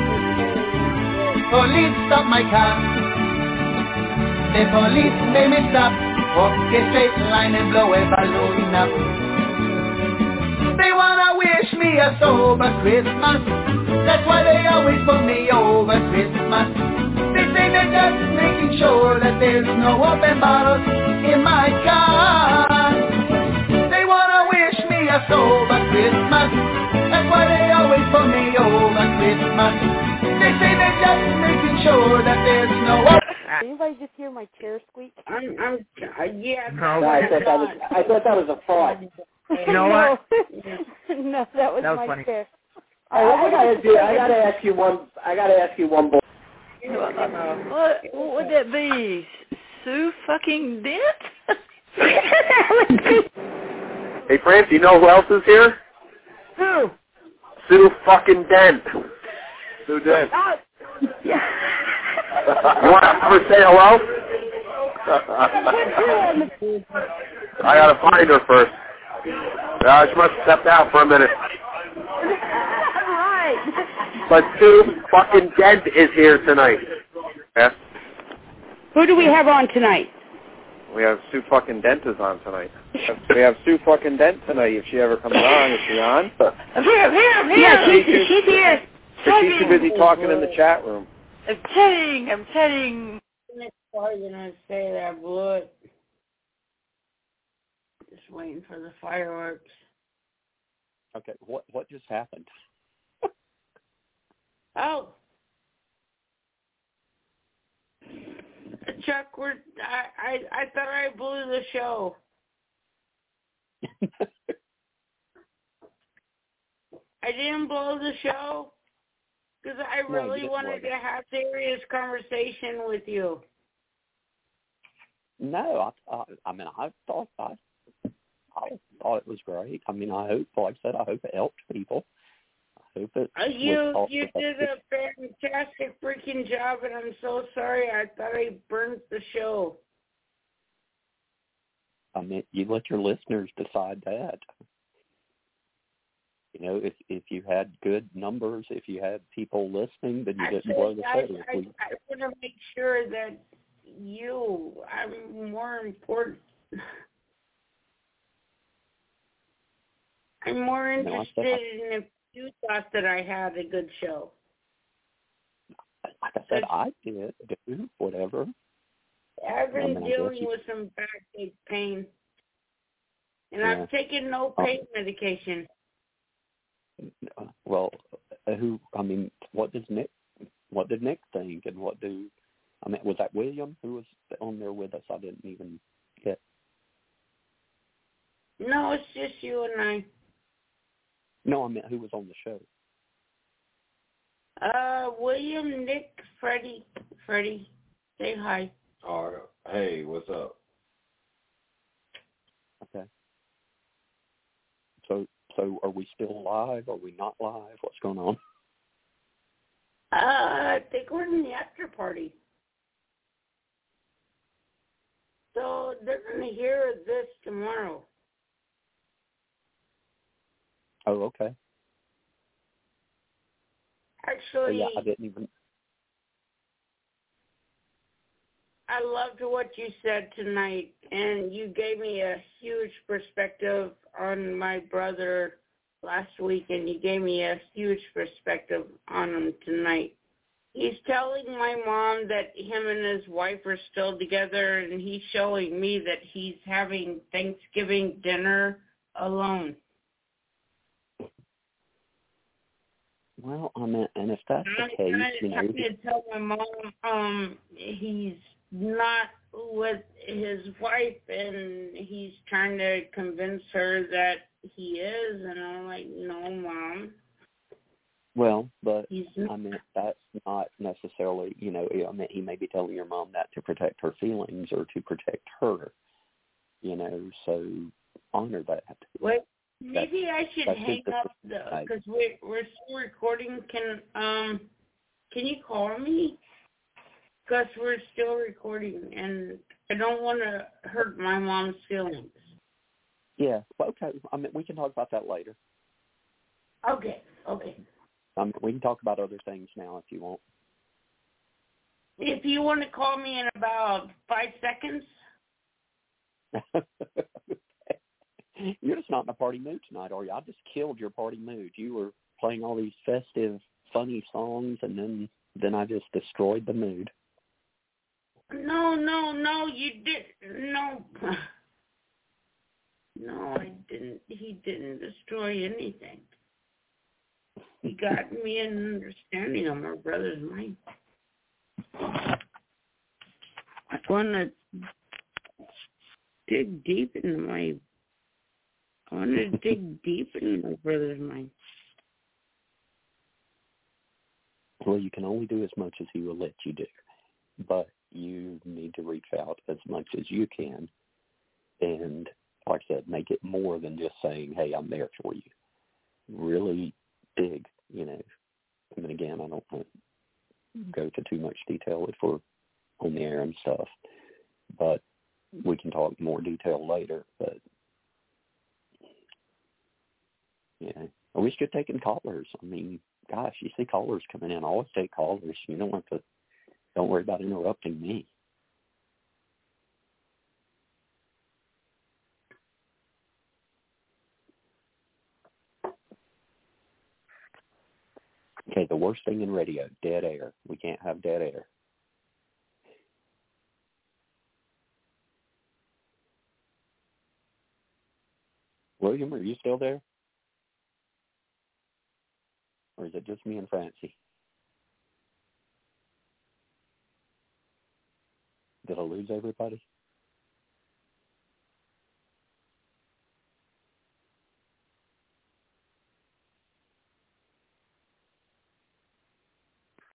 Police stop my car. The police made me stop. Walk a straight line and blow a balloon up. They wanna wish me a sober Christmas. That's why they always put me over Christmas. They say they're just making sure that there's no open bottles in my car. They wanna wish me a sober Christmas. That's why they always put me over Christmas. They say they're just making sure that there's no open. Did anybody just hear my chair squeak? Yeah. No, I thought that was a fart. You know what? No, that was my funny. chair. I gotta ask you one more. What would that be? Sue fucking Dent? Hey, France, you know who else is here? Who? Sue fucking Dent. Sue Dent. Yeah. You want to have her say hello? I gotta find her first. She must have stepped out for a minute. Right. But Sue fucking Dent is here tonight. Yeah? Who do we have on tonight? We have Sue fucking Dent is on tonight. We have Sue fucking Dent tonight. If she ever comes on, is she on? I'm here. Yeah, she's here. She's too busy talking in the chat room. I'm chatting. Next part, you're gonna say that, blood. Just waiting for the fireworks. Okay, what just happened? Oh. Chuck, I thought I blew the show. I didn't blow the show because I really wanted to have serious conversation with you. No, I mean, I thought it was great. I mean, I hope, like I said, I hope it helped people. I hope it. You did a fantastic freaking job, and I'm so sorry. I thought I burnt the show. I mean, you let your listeners decide that. You know, if you had good numbers, if you had people listening, then you didn't blow the show. I want to make sure that I'm more important. I'm more interested in if you thought that I had a good show. Like I said, I did do whatever. I've been dealing with some backache pain, and I've taken no pain medication. Well, what did Nick think, and was that William who was on there with us? I didn't even get. No, it's just you and I. No, I meant who was on the show. William, Nick, Freddie. Freddie, say hi. All right. Hey, what's up? Okay. So are we still live? Are we not live? What's going on? I think we're in the after party. So they're going to hear this tomorrow. Oh, okay. Actually, yeah, I didn't even. I loved what you said tonight, and you gave me a huge perspective on my brother last week, and you gave me a huge perspective on him tonight. He's telling my mom that him and his wife are still together, and he's showing me that he's having Thanksgiving dinner alone. Well, I mean, and if that's the case, I'm trying to tell my mom he's not with his wife, and he's trying to convince her that he is, and I'm like, no, Mom. Well, but I mean, that's not necessarily, you know, I mean, he may be telling your mom that to protect her feelings or to protect her, you know, so honor that. Wait, maybe I should hang up because we're still recording. Can you call me? Because we're still recording, and I don't want to hurt my mom's feelings. Yeah, well, okay. I mean, we can talk about that later. Okay. We can talk about other things now if you want. If you want to call me in about 5 seconds. You're just not in a party mood tonight, are you? I just killed your party mood. You were playing all these festive, funny songs, and then I just destroyed the mood. No, you didn't. No, I didn't. He didn't destroy anything. He got me an understanding of my brother's mind. I want to dig deep into my brother's mind. Well, you can only do as much as he will let you do, but you need to reach out as much as you can, and like I said, make it more than just saying, hey, I'm there for you. Really dig, you know. I mean, again, I don't want to go to too much detail if we're on the air and stuff, but we can talk more detail later. But, yeah, I wish you'd taken callers. I mean, gosh, you see callers coming in. Always take callers. You don't worry about interrupting me. Okay, the worst thing in radio, dead air. We can't have dead air. William, are you still there? Or is it just me and Francie? Did I lose everybody?